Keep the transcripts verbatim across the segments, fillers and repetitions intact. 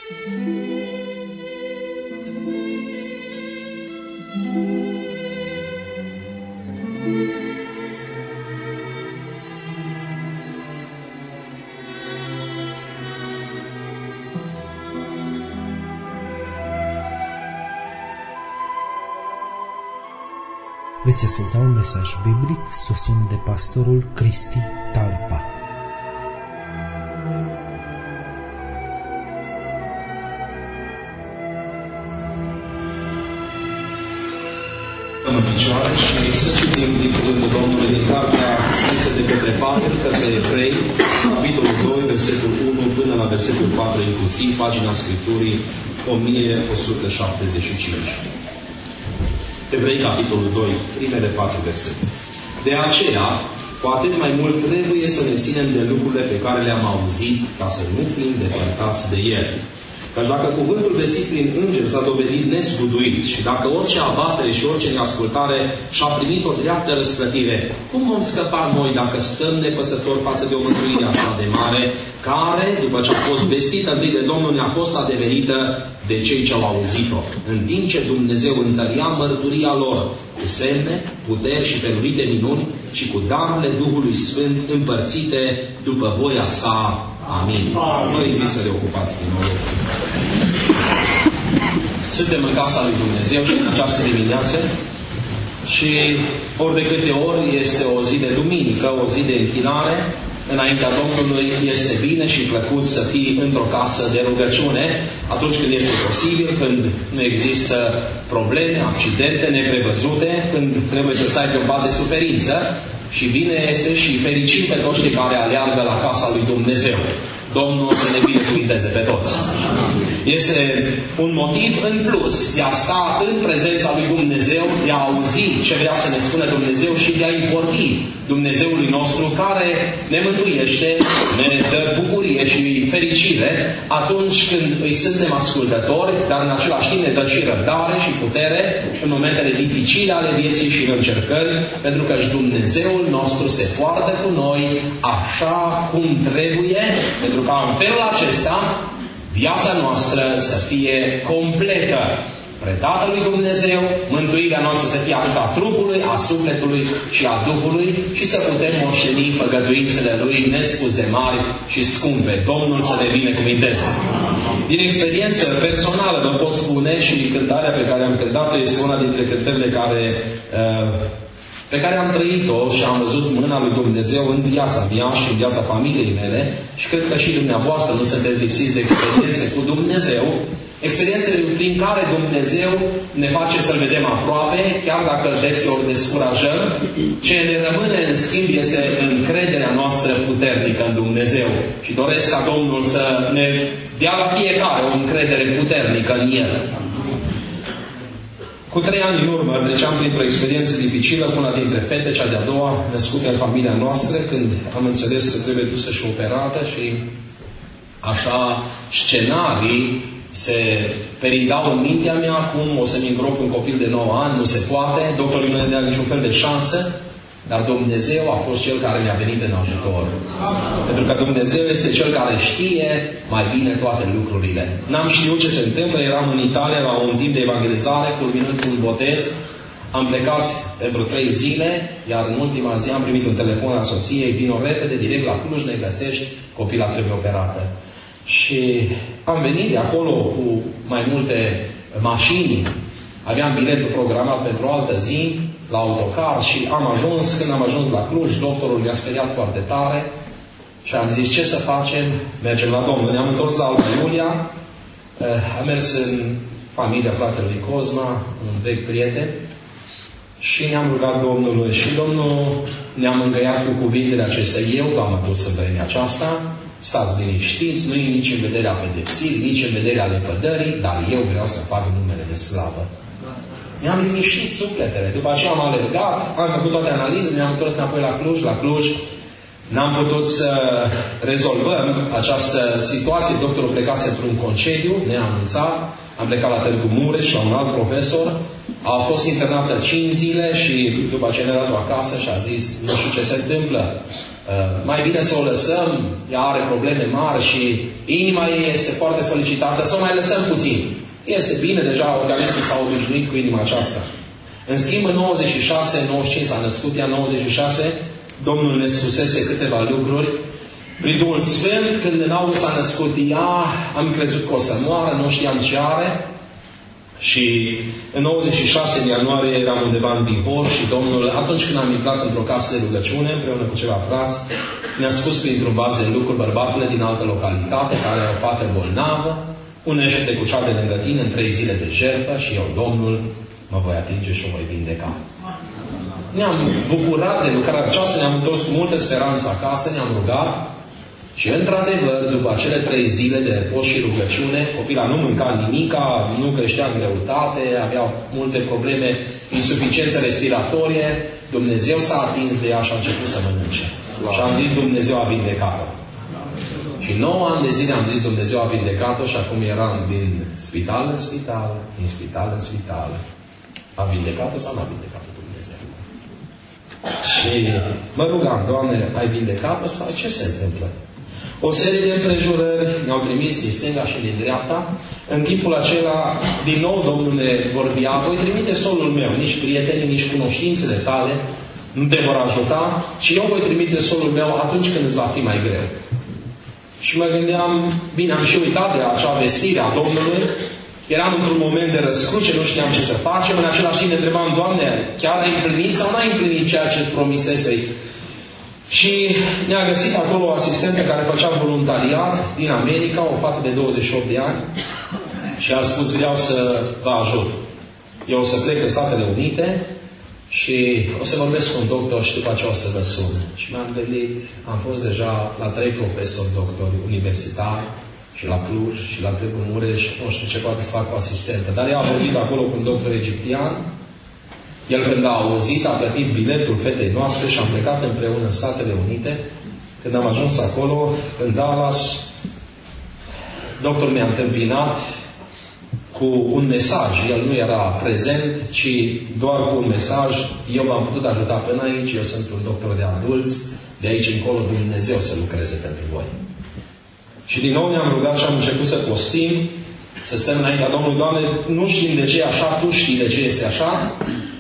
Veți asculta un mesaj biblic susținut de pastorul Cristi Talpa. În picioare și să citim din cuvântul Domnului din cartea scrisă de către Pavel către Evrei, capitolul doi, versetul unu până la versetul patru inclusiv, pagina Scripturii o mie o sută șaptezeci și cinci. Evrei, capitolul doi, primele patru versete. De aceea, cu atât mai mult trebuie să ne ținem de lucrurile pe care le-am auzit, ca să nu fim depărtați de ele. Căci dacă cuvântul vestit prin înger s-a dovedit nesguduit și dacă orice abatere și orice neascultare și-a primit o dreaptă răsplătire, cum vom scăpa noi dacă stăm nepăsători față de o mântuire așa de mare, care, după ce a fost vestită întâi de Domnul, ne-a fost adeverită de cei ce au auzit-o, în timp ce Dumnezeu întăria mărturia lor cu semne, puteri și felurite minuni și cu darurile Duhului Sfânt împărțite după voia sa. Amin. Vă invit să le ocupați din nou. Suntem în casa lui Dumnezeu în această dimineață și ori de câte ori este o zi de duminică, o zi de închinare, înaintea Domnului este bine și plăcut să fii într-o casă de rugăciune atunci când este posibil, când nu există probleme, accidente neprevăzute, când trebuie să stai pe un pat de suferință. Și bine este și fericim pe toți cei care aleargă la casa lui Dumnezeu. Domnul să ne binecuvinteze pe toți. Este un motiv în plus de a sta în prezența lui Dumnezeu, de a auzi ce vrea să ne spună Dumnezeu și de a-i vorbi Dumnezeului nostru care ne mântuiește, ne dă bucurie și fericire atunci când îi suntem ascultători, dar în același timp ne dă și răbdare și putere în momentele dificile ale vieții și în încercări, pentru că și Dumnezeul nostru se poartă cu noi așa cum trebuie, pentru ca în felul acesta viața noastră să fie completă, predată lui Dumnezeu, mântuirea noastră să fie atât a trupului, a sufletului și a Duhului și să putem moșteni făgăduințele Lui nespus de mari și scumpe. Domnul să ne binecuvinteze. Din experiență personală vă pot spune și cântarea pe care am cântat-o este una dintre cântările care... Uh, pe care am trăit-o și am văzut mâna lui Dumnezeu în viața mea și în viața familiei mele și cred că și dumneavoastră nu sunteți lipsiți de experiențe cu Dumnezeu, experiențele prin care Dumnezeu ne face să-L vedem aproape, chiar dacă deseori descurajăm. Ce ne rămâne în schimb este încrederea noastră puternică în Dumnezeu și doresc ca Domnul să ne dea la fiecare o încredere puternică în El. Cu trei ani în urmă treceam printr-o experiență dificilă cu una dintre fete, cea de-a doua, născută în familia noastră, când am înțeles că trebuie dusă și operată și așa scenarii se perindau în mintea mea, cum o să-mi îngrop un copil de nouă ani, nu se poate, doctorul nu ne dea niciun fel de șansă, dar Dumnezeu a fost Cel care ne-a venit în ajutor. Pentru că Dumnezeu este Cel care știe mai bine toate lucrurile. N-am știut ce se întâmplă, eram în Italia la un timp de evangelizare, culminând cu un botez. Am plecat pentru trei zile, iar în ultima zi am primit un telefon al soției, vino repede, direct la Cluj, ne găsești, copila trebuie operată. Și am venit de acolo cu mai multe mașini, aveam biletul programat pentru o altă zi, la autocar și am ajuns, când am ajuns la Cluj, doctorul mi-a speriat foarte tare și am zis, ce să facem? Mergem la Domnul. Ne-am întors la Alba Iulia, am mers în familia fratelui Cosma, un vechi prieten, și ne-am rugat Domnului și Domnul ne-a mângâiat cu cuvintele acestea. Eu v-am adus în vremea aceasta, stați liniștiți, nu e nici în vederea pedepsirii, nici în vederea lepădării, dar eu vreau să fac numele de slavă. Mi-am liniștit sufletele. După aceea am alergat, am făcut toate analizele, ne-am întors înapoi la Cluj. La Cluj n-am putut să rezolvăm această situație. Doctorul plecase într-un concediu neanunțat. Am plecat la Târgu Mureș la un alt profesor A fost internată cinci zile și după ce ne-a dat-o acasă și a zis, nu știu ce se întâmplă, uh, mai bine să o lăsăm, ea are probleme mari și inima ei este foarte solicitată, să o mai lăsăm puțin. Este bine, deja organismul s-a obișnuit cu inima aceasta. În schimb, în nouăzeci și șase nouăzeci și cinci s-a născut ea, nouăzeci și șase, Domnul ne spusese câteva lucruri. Prin Duhul Sfânt, când în august s-a născut ea, am crezut că o să moară, nu știam ce are. Și în nouăzeci și șase, în ianuarie, eram undeva în Bihor și Domnul, atunci când am intrat într-o casă de rugăciune, împreună cu ceva frați, ne-a spus printr-un vas de lucruri bărbatele din altă localitate, care are o fată bolnavă, unește-te cu cea de lângă tine în trei zile de jertfă și eu, Domnul, mă voi atinge și o voi vindeca. Ne-am bucurat de lucrarea aceasta, ne-am întors cu multă speranță acasă, ne-am rugat și, într-adevăr, după acele trei zile de post și rugăciune, copila nu mânca nimica, nu creștea în greutate, avea multe probleme, insuficiență respiratorie, Dumnezeu s-a atins de ea și a început să mănânce. Wow. Și am zis, Dumnezeu a vindecat-o. Și nouă ani de zile am zis, Dumnezeu a vindecat-o și acum eram din spital în spital, din spital în spital. A vindecat-o sau nu a vindecat-o Dumnezeu? Și mă rugam, Doamne, ai vindecat-o sau ce se întâmplă? O serie de împrejurări ne-au trimis din stânga și din dreapta. În timpul acela, din nou Domnul ne vorbea, voi trimite solul meu, nici prietenii, nici cunoștințele tale nu te vor ajuta, ci eu voi trimite solul meu atunci când îți va fi mai greu. Și mă gândeam, bine, am și uitat de acea vestire a Domnului, eram într-un moment de răscruce, nu știam ce să facem, în același timp ne întrebam, Doamne, chiar ai împlinit sau n-ai împlinit ceea ce promisesei? Și ne-a găsit acolo o asistentă care făcea voluntariat din America, o fată de douăzeci și opt de ani, și a spus, vreau să vă ajut. Eu o să plec în Statele Unite și o să vorbesc cu un doctor și după aceea o să vă sun. Și mi-am gândit, am fost deja la trei profesori doctori universitari, și la Cluj, și la Târgu Mureș, nu știu ce poate să facă o asistentă. Dar ea a vorbit acolo cu un doctor egiptean. El, când a auzit, a plătit biletul fetei noastre și am plecat împreună în Statele Unite. Când am ajuns acolo, în Dallas, doctorul mi-a întâmpinat cu un mesaj. El nu era prezent, ci doar cu un mesaj. Eu v-am putut ajuta până aici, eu sunt un doctor de adulți, de aici încolo Dumnezeu să lucreze pentru voi. Și din nou ne-am rugat și am început să postim, să stăm înaintea Domnului. Doamne, nu știm de ce e așa, Tu știi de ce este așa.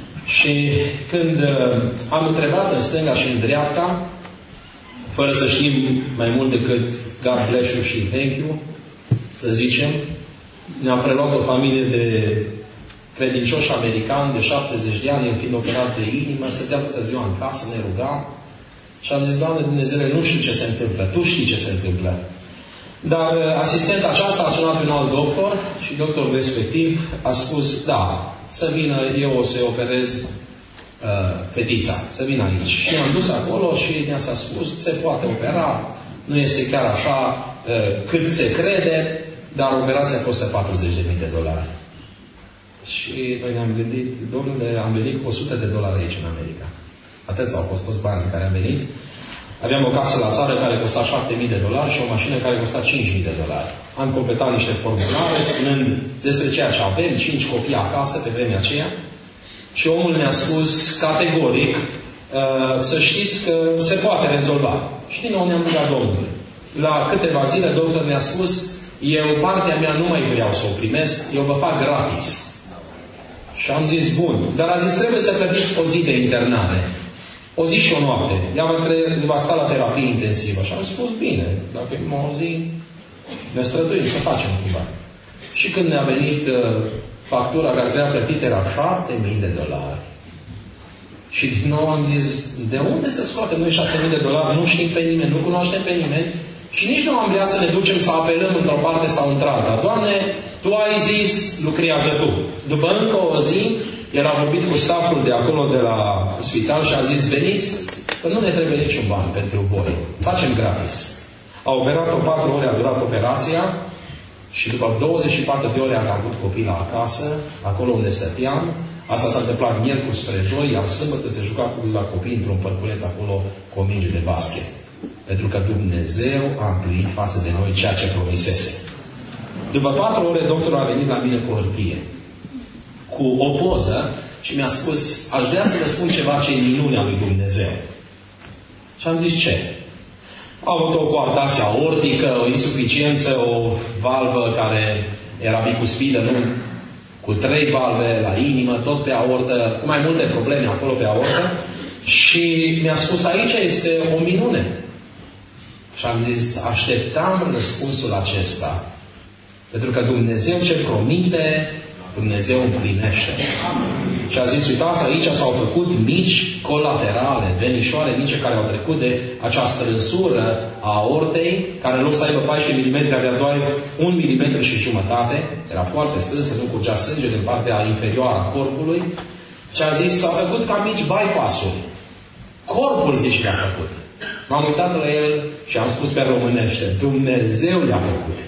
Și când uh, am întrebat în stânga și în dreapta, fără să știm mai mult decât God bless you și thank you, să zicem, ne-a preluat o familie de credincioși americani de șaptezeci de ani, în fiind operat de inimă, stătea toată ziua în casă, ne ruga și am zis, Doamne Dumnezeu, nu știu ce se întâmplă, Tu știi ce se întâmplă. Dar asistenta aceasta a sunat un alt doctor și doctorul respectiv a spus, da, să vină, eu o să-i operez uh, fetița, să vină aici. Și ne-am dus acolo și ne-a spus, se poate opera, nu este chiar așa uh, cât se crede, dar operația costă patruzeci de mii de dolari. Și noi ne-am gândit, domnule, am venit cu o sută de dolari aici în America. Atât au fost toți banii care am venit. Aveam o casă la țară care costa șapte mii de dolari și o mașină care costa cinci mii de dolari. Am completat niște formulare spunând despre ceea ce avem, cinci copii acasă pe vremea aceea. Și omul ne-a spus categoric uh, să știți că se poate rezolva. Și din nou ne-am rugat Domnului. La câteva zile doctorul mi-a spus, eu partea mea nu mai vreau să o primesc, eu vă fac gratis. Și am zis, bun. Dar a zis, trebuie să plătiți o zi de internare. O zi și o noapte. Ea va, va sta la terapie intensivă. Și am spus, bine, dacă e o zi, ne străduim să facem cumva. Și când ne-a venit uh, factura care trebuia plătită era șapte mii de dolari. Și din nou am zis, de unde să scoatem noi șapte mii de dolari? Nu știm pe nimeni, nu cunoaștem pe nimeni. Și nici nu am vrea să ne ducem să apelăm într-o parte sau într-alta. Doamne, Tu ai zis, lucrează Tu. După încă o zi, el a vorbit cu staful de acolo, de la spital, și a zis, veniți, că nu ne trebuie niciun bani pentru voi. Facem gratis. A operat-o patru ore, a durat operația și după douăzeci și patru de ore am avut copila acasă, acolo unde stăteam. Asta s-a întâmplat miercuri spre joi, iar sâmbătă se juca cu câțiva copii într-un părculeț acolo cu o minge de basket. Pentru că Dumnezeu a împlinit față de noi ceea ce promisese. După patru ore, doctorul a venit la mine cu hârtie. cu o poză și mi-a spus, aș vrea să vă spun ceva ce e minunea lui Dumnezeu. Și am zis, ce? A avut o coartație aortică, o insuficiență, o valvă care era bicuspidă, nu? Cu trei valve la inimă, tot pe aortă, cu mai multe probleme acolo pe aortă. Și mi-a spus, aici este o minune. Și am zis, așteptam răspunsul acesta. Pentru că Dumnezeu ce promite, Dumnezeu împlinește. Și a zis, uitați, aici s-au făcut mici colaterale, venișoare mici care au trecut de această strânsură a aortei, care în loc să aibă paisprezece milimetri avea doar un milimetru și jumătate, era foarte strânsă, nu curgea sânge din partea inferioară a corpului. Și a zis, s-au făcut ca mici bypass-uri. Corpul, zice, le-a făcut. M-am uitat la el și am spus pe românește, Dumnezeu le-a făcut.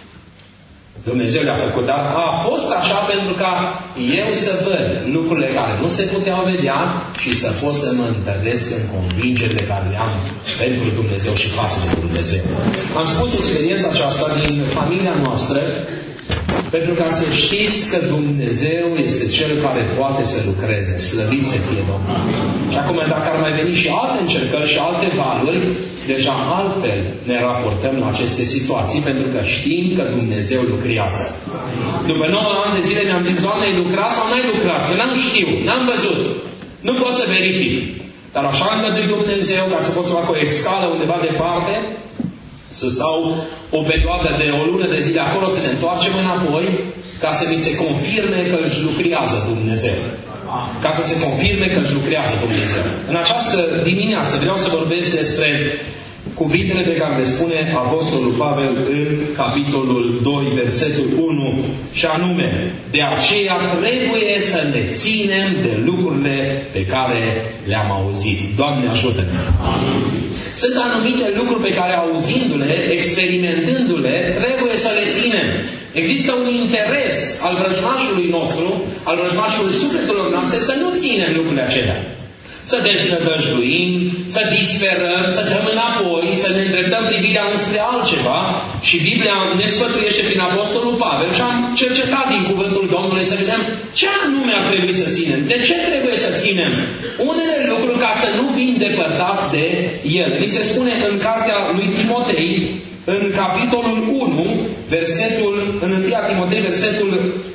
Dumnezeu le-a făcut, dar a fost așa pentru ca eu să văd lucrurile care nu se puteau vedea și să pot să mă întăresc în convingerile care le am pentru Dumnezeu și față de Dumnezeu. Am spus experiența aceasta din familia noastră pentru ca să știți că Dumnezeu este Cel care poate să lucreze. Slăvit să fie Domnul. Și acum, dacă ar mai veni și alte încercări și alte valuri, deja altfel ne raportăm la aceste situații, pentru că știm că Dumnezeu lucrează. După nouă ani de zile mi-am zis, Doamne, ai lucrat sau n-ai lucrat? Eu n-am știu, n-am văzut. Nu pot să verific. Dar așa îmi dă Dumnezeu, ca să pot să fac o escală undeva departe, să stau o perioadă de o lună de zile acolo, să ne întoarcem înapoi, ca să mi se confirme că își lucrează Dumnezeu. Ca să se confirme că își lucrează Dumnezeu. În această dimineață vreau să vorbesc despre cuvintele pe care le spune Apostolul Pavel în capitolul doi, versetul unu, și anume, de aceea trebuie să ne ținem de lucrurile pe care le-am auzit. Doamne, ajută-ne! Sunt anumite lucruri pe care, auzindu-le, experimentându-le, trebuie să le ținem. Există un interes al vrăjmașului nostru, al vrăjmașului sufletelor noastre, să nu ținem lucrurile acelea. Să desnădăjduim, să disperăm, să dăm înapoi, să ne îndreptăm privirea înspre altceva. Și Biblia ne sfătuiește prin Apostolul Pavel și am cercetat din cuvântul Domnului să vedem ce anume ar trebui să ținem. De ce trebuie să ținem unele lucruri ca să nu fim depărtați de ele? Mi se spune în cartea lui Timotei, în capitolul unu, versetul, în întâi Timotei, versetul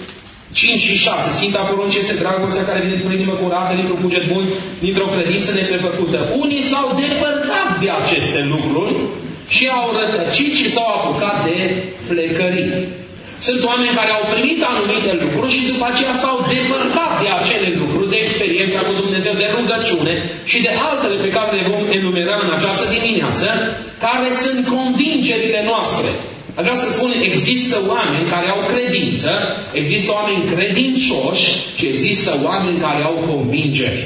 cinci și șase. Ținta poruncii este dragostea care vine dintr-o inimă curată, dintr-un cuget bun, dintr-o credință neprefăcută. Unii s-au depărtat de aceste lucruri și au rătăcit și s-au apucat de flecării. Sunt oameni care au primit anumite lucruri și după aceea s-au depărtat de acele lucruri, de experiența cu Dumnezeu, de rugăciune și de altele pe care le vom enumera în această dimineață, care sunt convingerile noastre. Vreau să spun, există oameni care au credință, există oameni credincioși și există oameni care au convingeri.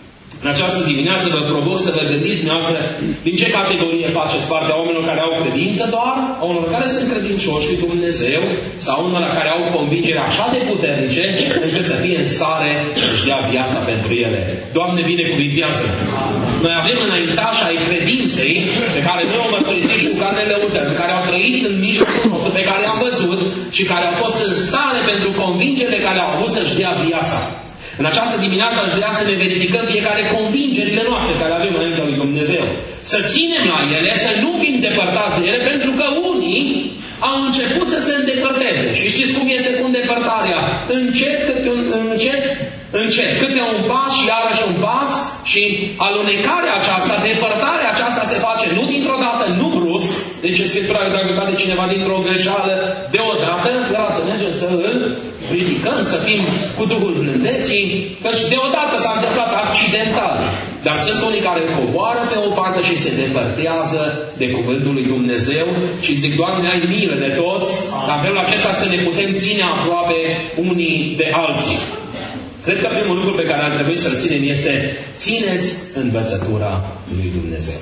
În această dimineață vă provoc să vă gândiți dumneavoastră din ce categorie faceți parte a oamenilor care au credință doar, a unor care sunt credincioși cu Dumnezeu sau unor care au convingeri așa de puternice încât să fie în stare să-și dea viața pentru ele. Doamne, binecuvintează! Noi avem înaintași ai credinței pe care noi o mărturisim și cu care ne lăudăm, care au trăit în mijlocul nostru, pe care i-am văzut și care au fost în stare pentru convingerile care au avut să-și dea viața. În această dimineață aș vrea să ne verificăm fiecare convingerile noastre care avem înaintea lui Dumnezeu. Să ținem la ele, să nu fim depărtați de ele, pentru că unii au început să se îndepărteze. Și știți cum este cu îndepărtarea? Încet, câte un, încet, încet. Câte un pas și iarăși un pas și alunecarea aceasta, depărtarea aceasta se face nu dintr-o dată, nu brusc. Deci Scriptura, dacă cade cineva dintr-o greșeală, deodată, vreau să mergem să îl ridicăm, să fim cu Duhul blândeții, căci deodată s-a întâmplat accidental. Dar sunt unii care coboară pe o parte și se depărtează de cuvântul lui Dumnezeu și zic, Doamne, ai milă de toți, la felul acesta să ne putem ține aproape unii de alții. Cred că primul lucru pe care ar trebui să-l ținem este țineți învățătura lui Dumnezeu.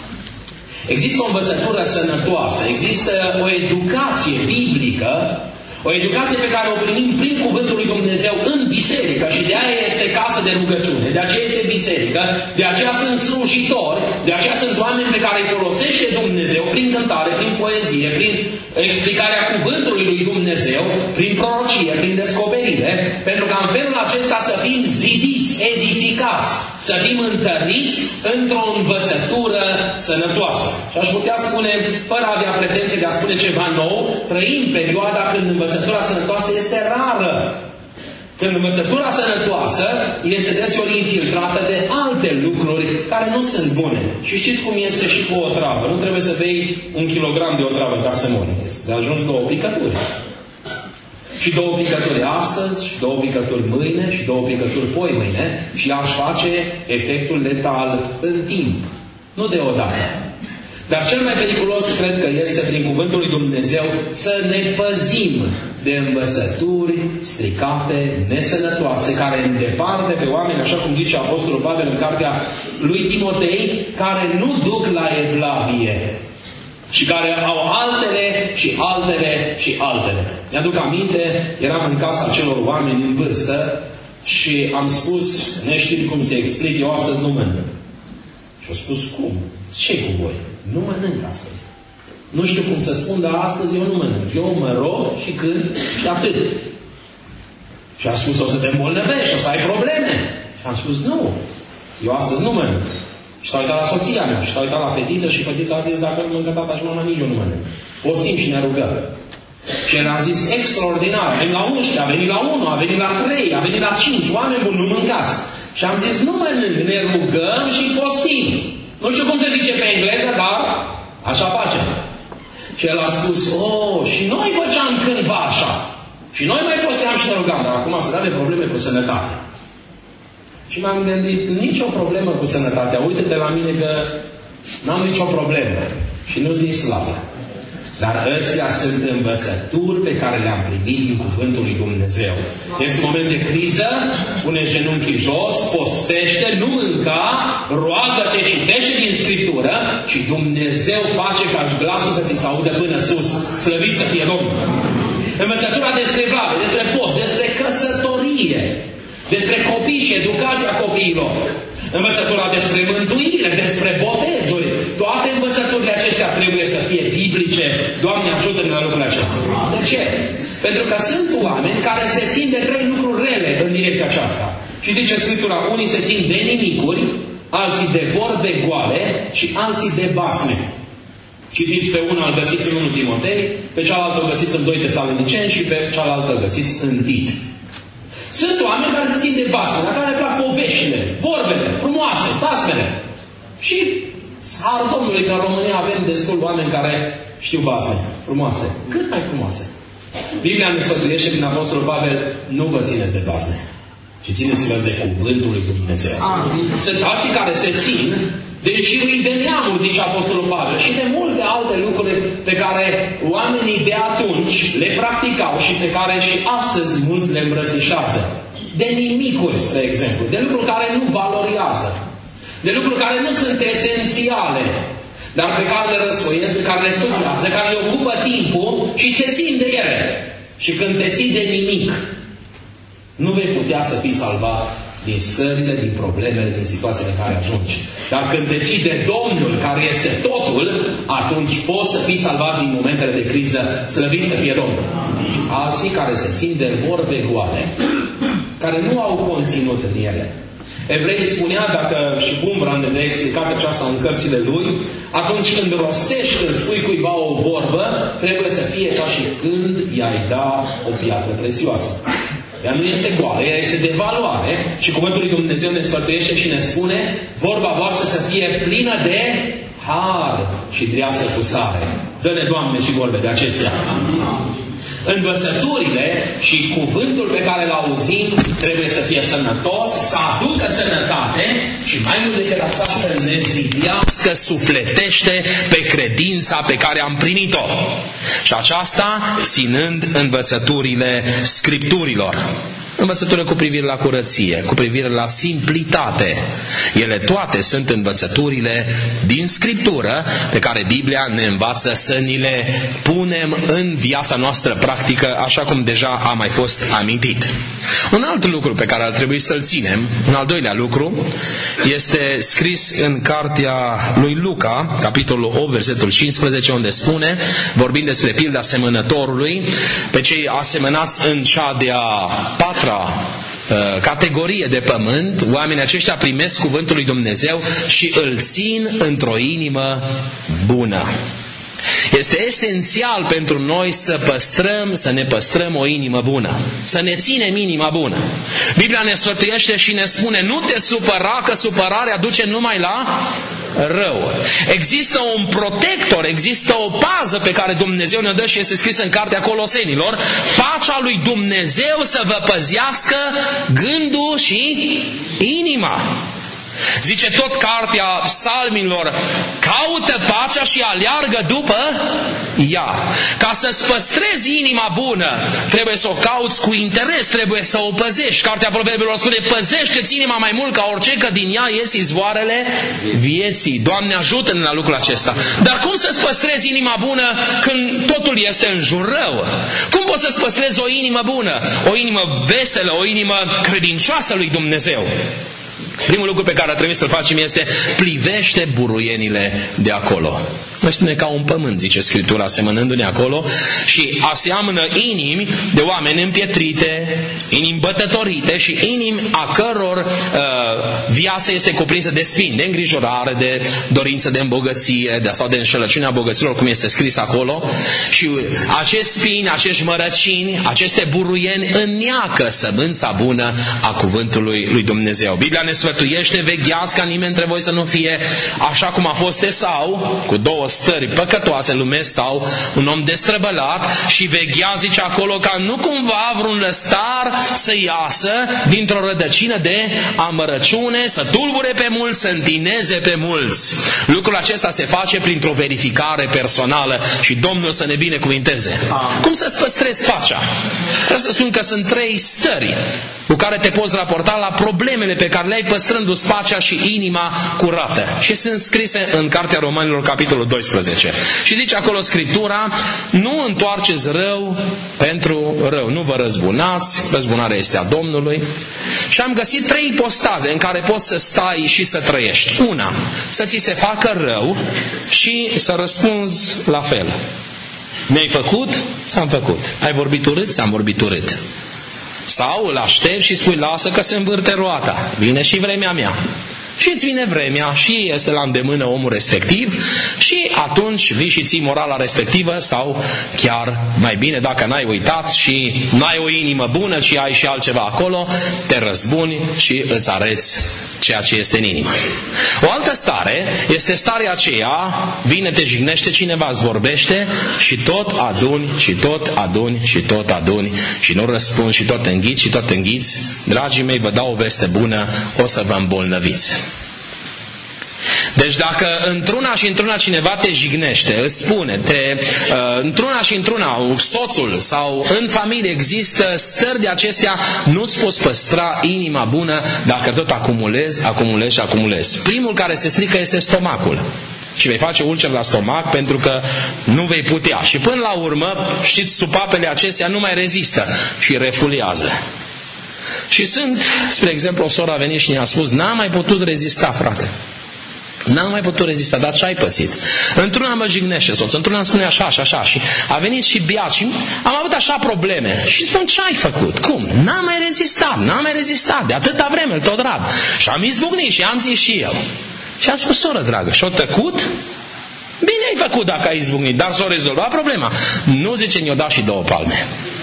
Există o învățătură sănătoasă, există o educație biblică O educație pe care o primim prin Cuvântul lui Dumnezeu în biserică și de aia este casă de rugăciune, de aceea este biserică, de aceea sunt slujitori, de aceea sunt oameni pe care îi folosește Dumnezeu prin cântare, prin poezie, prin explicarea Cuvântului lui Dumnezeu, prin prorocie, prin descoperire, pentru ca în felul acesta să fim zidiți, edificați, să fim întăriți într-o învățătură sănătoasă. Și aș putea spune, fără a avea pretenție de a spune ceva nou, trăim perioada când învățătura sănătoasă este rară. Când învățătura sănătoasă este deseori infiltrată de alte lucruri care nu sunt bune. Și știți cum este și cu o travă. Nu trebuie să bei un kilogram de o travă ca să mori. Este de ajuns două picături. Și două picături astăzi, și două picături mâine, și două picături poi mâine, și aș face efectul letal în timp. Nu deodată. Dar cel mai periculos cred că este prin Cuvântul lui Dumnezeu să ne păzim de învățături stricate, nesănătoase, care îndeparte pe oameni, așa cum zice Apostolul Pavel în cartea lui Timotei, care nu duc la evlavie și care au altele și altele și altele. Mi-aduc aminte, eram în casa acelor oameni în vârstă și am spus, neștiind cum se explic, eu astăzi nu mănânc. Și au spus, cum? Ce-i cu voi? Nu mănânc astăzi. Nu știu cum să spun, dar astăzi eu nu mănânc. Eu mă rog și cânt și atât. Și a spus, o să te îmbolnăvești, o să ai probleme. Și am spus, nu. Eu astăzi nu mănânc. Și s-a uitat la soția mea, și s-a uitat la fetiță și fetița a zis, dacă nu mănâncă tata și mama, nici eu nu mănânc. Postim și ne rugăm. Și el a zis, extraordinar, a venit la unsprezece, a venit la unu, a venit la trei, a venit la cinci, oameni buni, nu mâncați. Și am zis, nu mănânc, ne rugăm și postim. Nu știu cum se zice pe engleză, dar așa facem. Și el a spus, oh, și noi făceam cândva așa. Și noi mai posteam și ne rugam, dar acum se dă de probleme cu sănătatea. Și m-am gândit, nicio problemă cu sănătatea. Uite-te la mine că n-am nicio problemă. Și nu-ți din slavă. Dar astea sunt învățături pe care le-am primit din Cuvântul lui Dumnezeu. Este un moment de criză, pune genunchii jos, postește, nu mânca, roagă-te, citește din Scriptură și Dumnezeu face ca glasul să ți se audă până sus. Slăvit să fie Domnul! Învățătura despre evlavie, despre post, despre căsătorie, despre copii și educația copiilor. Învățătura despre mântuire, despre botezuri. Toate învățăturile acestea trebuie să fie biblice. Doamne, ajută-ne la lucrurile acestea. De ce? Pentru că sunt oameni care se țin de trei lucruri rele în direcția aceasta. Și zice Scriptura, unii se țin de nimicuri, alții de vorbe goale și alții de basme. Citiți pe una, îl găsiți în unu Timotei, pe cealaltă îl găsiți în doi Tesaloniceni și pe cealaltă îl găsiți în Tit. Sunt oameni care se țin de basme, la care le plac poveștile, vorbele, frumoase, basmele. Și, har Domnului, că în România avem destul oameni care știu basme frumoase. Cât mai frumoase. Biblia ne sfătuiește prin Apostolul Pavel, nu vă țineți de basme, ci țineți-vă de Cuvântul lui Dumnezeu. Amin. Sunt alții care se țin de șirui de neamuri, zice Apostolul Pavel, și de multe alte lucruri pe care oamenii de atunci le practicau și pe care și astăzi mulți le îmbrățișează. De nimicuri, spre exemplu, de lucruri care nu valoriază, de lucruri care nu sunt esențiale, dar pe care le răsfoiesc, pe care le studiază, care le ocupă timpul și se țin de ele. Și când te ții de nimic, nu vei putea să fii salvat din stările, din problemele, din situațiile în care ajungi. Dar când te ții de Domnul, care este totul, atunci poți să fii salvat din momentele de criză, slăvit să fie Domnul. Și alții care se țin de vorbe goale, care nu au conținut în ele. Evrei spunea, dacă și Bumbrand ne-a explicat aceasta în cărțile lui, atunci când rostești, când spui cuiva o vorbă, trebuie să fie ca și când i-ai da o piatră prețioasă. Ea nu este goală, ea este de valoare și Cuvântul lui Dumnezeu ne sfătuiește și ne spune, vorba voastră să fie plină de har și dreasă cu sare. Dă-ne, Doamne, și vorbe de acestea. Învățăturile și cuvântul pe care îl auzim trebuie să fie sănătos, să aducă sănătate și mai mult decât asta să ne zidească sufletește pe credința pe care am primit-o. Și aceasta ținând învățăturile Scripturilor. învățătură cu privire la curăție, cu privire la simplitate. Ele toate sunt învățăturile din Scriptură pe care Biblia ne învață să ni le punem în viața noastră practică, așa cum deja a mai fost amintit. Un alt lucru pe care ar trebui să-l ținem, un al doilea lucru, este scris în cartea lui Luca, capitolul opt, versetul cincisprezece, unde spune, vorbind despre pilda semănătorului, pe cei asemănați în cea de-a patra categorie de pământ, oamenii aceștia primesc cuvântul lui Dumnezeu și îl țin într-o inimă bună. Este esențial pentru noi să păstrăm, să ne păstrăm o inimă bună, să ne ținem inima bună. Biblia ne sfătuiește și ne spune, nu te supăra, că supărarea duce numai la rău. Există un protector, există o pază pe care Dumnezeu ne dă și este scris în cartea Colosenilor, pacea lui Dumnezeu să vă păzească gândul și inima. Zice tot cartea Psalmilor, caută pacea și aleargă după ea. Ca să-ți păstrezi inima bună, trebuie să o cauți cu interes, trebuie să o păzești. Cartea Proverbelor spune, păzește-ți inima mai mult ca orice, că din ea ies izvoarele vieții. Doamne, ajută-ne la lucrul acesta. Dar cum să-ți păstrezi inima bună când totul este în jur rău? Cum poți să-ți păstrezi o inimă bună, o inimă veselă, o inimă credincioasă lui Dumnezeu? Primul lucru pe care ar trebui să-l facem este plivește buruienile de acolo. Noi suntem ca un pământ, zice Scriptura, asemănându-ne acolo, și aseamănă inimi de oameni împietrite, inimi bătătorite și inimi a căror uh, viață este cuprinsă de spini, de îngrijorare, de dorință de îmbogățire, de, sau de înșelăciunea bogăților, cum este scris acolo. Și acești spini, acești mărăcini, aceste buruieni înneacă sămânța bună a cuvântului lui Dumnezeu. Biblia ne sfătuiește, vegheați ca nimeni între voi să nu fie așa cum a fost Esau, cu două stări păcătoase în lume, sau un om destrăbălat, și veghea, zice acolo, ca nu cumva vreun lăstar să iasă dintr-o rădăcină de amărăciune, să tulbure pe mulți, să întineze pe mulți. Lucrul acesta se face printr-o verificare personală și Domnul să ne binecuvinteze. Cum să-ți păstrezi pacea? Vreau să spun că sunt trei stări cu care te poți raporta la problemele pe care le ai păstrându-ți pacea și inima curată. Și sunt scrise în Cartea Romanilor, capitolul doisprezece. Și zice acolo Scriptura, nu întoarceți rău pentru rău, nu vă răzbunați, răzbunarea este a Domnului. Și am găsit trei ipostaze în care poți să stai și să trăiești. Una, să ți se facă rău și să răspunzi la fel. Mi-ai făcut? Ți-am făcut. Ai vorbit urât? Ți-am vorbit urât. Sau îl aștept și spui, lasă că se învârte roata, vine și vremea mea. Și îți vine vremea și este la îndemână omul respectiv și atunci vii și ții morala respectivă, sau chiar mai bine, dacă n-ai uitat și n-ai o inimă bună, ci ai și altceva acolo, te răzbuni și îți areți ceea ce este în inimă. O altă stare este starea aceea, vine, te jignește cineva, îți vorbește și tot aduni și tot aduni și tot aduni și nu răspunzi și tot înghiți și tot înghiți. Dragii mei, vă dau o veste bună, o să vă îmbolnăviți. Deci dacă într-una și într-una cineva te jignește, îți spune, te, uh, într-una și într-una, soțul sau în familie există stări de acestea, nu-ți poți păstra inima bună dacă tot acumulezi, acumulezi și acumulezi. Primul care se strică este stomacul. Și vei face ulcer la stomac pentru că nu vei putea. Și până la urmă, știți, supapele acestea nu mai rezistă și refuliază. Și sunt, spre exemplu, o soră a venit și ne-a spus, n-am mai putut rezista, frate. N-am mai putut rezista, dar ce ai pățit? Într-una mă jignește soțul, într-una îmi spune așa și așa și a venit și beat și am avut așa probleme. Și spun, ce ai făcut? Cum? N-am mai rezistat, n-am mai rezistat, de atâta vreme îl tot rab. Și am izbucnit și am zis și eu. Și a spus, soră dragă, și-o tăcut? Bine ai făcut dacă ai izbucnit, dar s-o rezolvat problema. Nu, zice, ne-o da și două palme.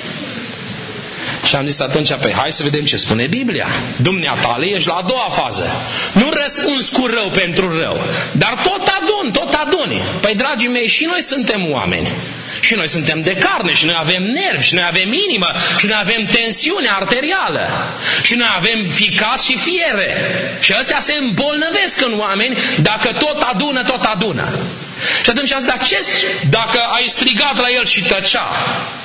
Și am zis atunci, păi hai să vedem ce spune Biblia. Dumneatale, ești la a doua fază. Nu răspunzi cu rău pentru rău, dar tot adun, tot aduni. Păi, dragii mei, și noi suntem oameni. Și noi suntem de carne, și noi avem nervi, și noi avem inimă, și noi avem tensiune arterială, și noi avem ficat și fiere. Și astea se îmbolnăvesc în oameni dacă tot adună, tot adună. Și atunci am zis, dar ce, dacă ai strigat la el și tăcea?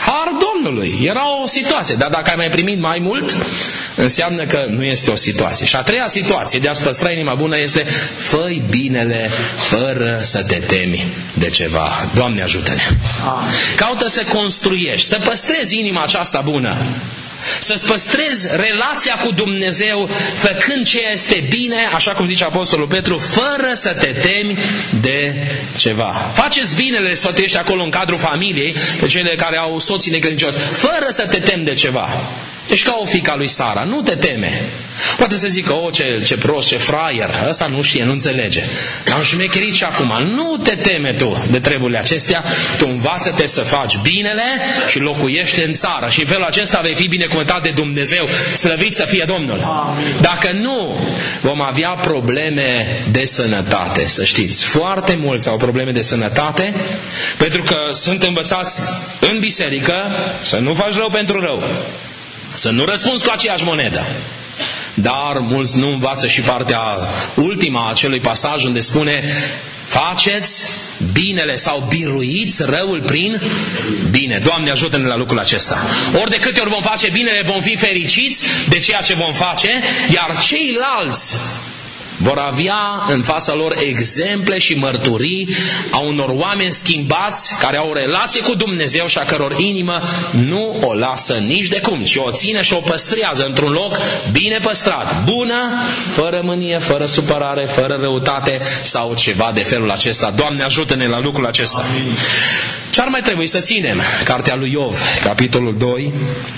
Har Domnului. Era o situație. Dar dacă ai mai primit mai mult, înseamnă că nu este o situație. Și a treia situație de a-ți păstra inima bună este: fă-i binele fără să te temi de ceva. Doamne ajută-ne! Caută să construiești, să păstrezi inima aceasta bună, să-ți păstrezi relația cu Dumnezeu, făcând ce este bine, așa cum zice Apostolul Petru, fără să te temi de ceva. Faceți binele, sfătuiești acolo în cadrul familiei, pe cele care au soții necredincioși, fără să te temi de ceva. Ești ca o fiica lui Sara, nu te teme. Poate să zică: o, ce, ce prost, ce fraier, ăsta nu știe, nu înțelege. Am șmecherit și acum. Nu te teme tu de treburile acestea, tu învață-te să faci binele și locuiește în țară. Și în felul acesta vei fi binecuvântat de Dumnezeu, slăvit să fie Domnul. Amin. Dacă nu, vom avea probleme de sănătate, să știți. Foarte mulți au probleme de sănătate, pentru că sunt învățați în biserică să nu faci rău pentru rău, să nu răspunzi cu aceeași monedă. Dar mulți nu învață și partea ultima a acelui pasaj unde spune: faceți binele sau biruiți răul prin bine. Doamne ajută-ne la lucrul acesta. Ori de câte ori vom face binele, vom fi fericiți de ceea ce vom face, iar ceilalți vor avea în fața lor exemple și mărturii a unor oameni schimbați, care au o relație cu Dumnezeu și a căror inimă nu o lasă nici de cum, ci o ține și o păstrează într-un loc bine păstrat, bună, fără mânie, fără supărare, fără răutate sau ceva de felul acesta. Doamne ajută-ne la lucrul acesta. Amin. Ce ar mai trebui să ținem? Cartea lui Iov, capitolul doi,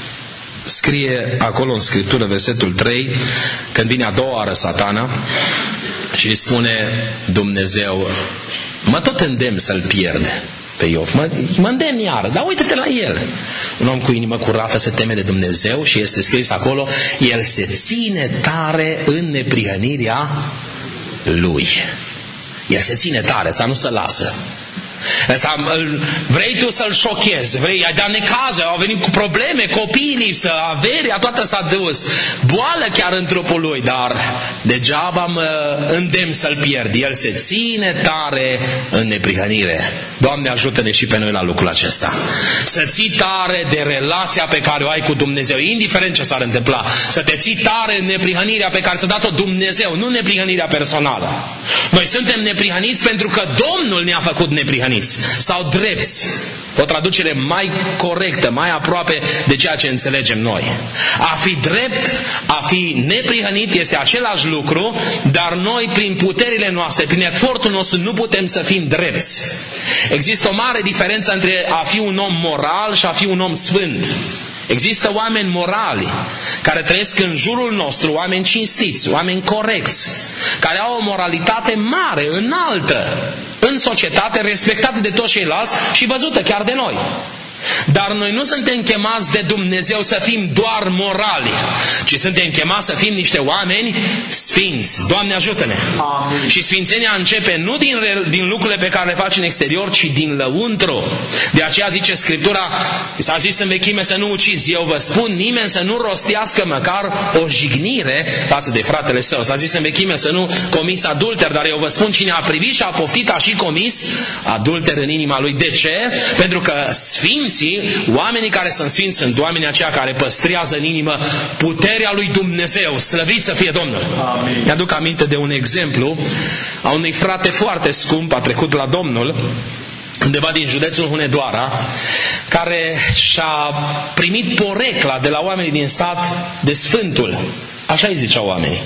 scrie acolo în Scriptură, versetul trei, când vine a doua oară Satana și îi spune Dumnezeu: mă tot îndemn să-l pierd pe Iov, mă, mă îndemn iară, dar uite-te la el. Un om cu inimă curată se teme de Dumnezeu și este scris acolo: el se ține tare în neprihănirea lui. El se ține tare, să nu se lasă. Asta, vrei tu să-l șochezi, vrei, ai dat necază, au venit cu probleme, copiii lipsă, averea toată s-a dus, boală chiar în trupul lui, dar degeaba mă îndemn să-l pierd. El se ține tare în neprihănire. Doamne ajută-ne și pe noi la lucrul acesta. Să ții tare de relația pe care o ai cu Dumnezeu, indiferent ce s-ar întâmpla. Să te ții tare în neprihănirea pe care ți-a dat-o Dumnezeu, nu neprihănirea personală. Noi suntem neprihăniți pentru că Domnul ne-a făcut neprihăniți sau drepți. O traducere mai corectă, mai aproape de ceea ce înțelegem noi. A fi drept, a fi neprihănit este același lucru, dar noi prin puterile noastre, prin efortul nostru nu putem să fim drepți. Există o mare diferență între a fi un om moral și a fi un om sfânt. Există oameni morali care trăiesc în jurul nostru, oameni cinstiți, oameni corecți, care au o moralitate mare, înaltă în societate, respectată de toți ceilalți și văzută chiar de noi. Dar noi nu suntem chemați de Dumnezeu să fim doar morali, ci suntem chemați să fim niște oameni sfinți. Doamne ajută-ne! Amin. Și sfințenia începe nu din, din lucrurile pe care le faci în exterior, ci din lăuntru. De aceea zice Scriptura, s-a zis în vechime să nu ucizi. Eu vă spun, nimeni să nu rostească măcar o jignire față de fratele său. S-a zis în vechime să nu comiți adulter, dar eu vă spun, cine a privit și a poftit a și comis adulter în inima lui. De ce? Pentru că sfinți, oamenii care sunt sfinți sunt oamenii aceia care păstrează în inimă puterea lui Dumnezeu. Slăvit să fie Domnul! Amin. Mi-aduc aminte de un exemplu a unui frate foarte scump, a trecut la Domnul undeva din județul Hunedoara, care și-a primit porecla de la oamenii din sat de Sfântul. Așa îi ziceau oamenii.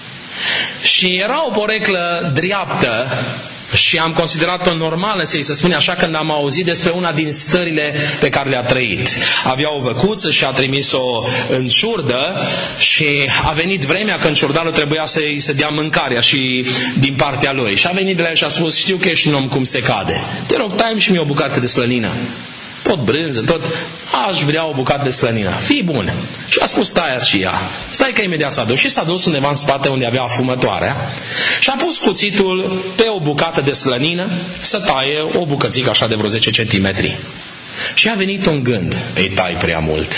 Și era o poreclă dreaptă și am considerat-o normală, să-i se spune așa, când am auzit despre una din stările pe care le-a trăit. Avea o văcuță și a trimis-o în ciurdă și a venit vremea când ciurdarul trebuia să-i se dea mâncarea și din partea lui. Și a venit de la el și a spus: știu că ești un om cum se cade. Te rog, tai-mi și mie o bucată de slănină. Tot brânză, tot... Aș vrea o bucată de slănină. Fii bun. Și a spus: stai aici ea. Stai că imediat s-a dus. Și s-a dus undeva în spate unde avea afumătoarea și a pus cuțitul pe o bucată de slănină să taie o bucățică așa de vreo zece centimetri. Și a venit un gând: îi tai prea mult.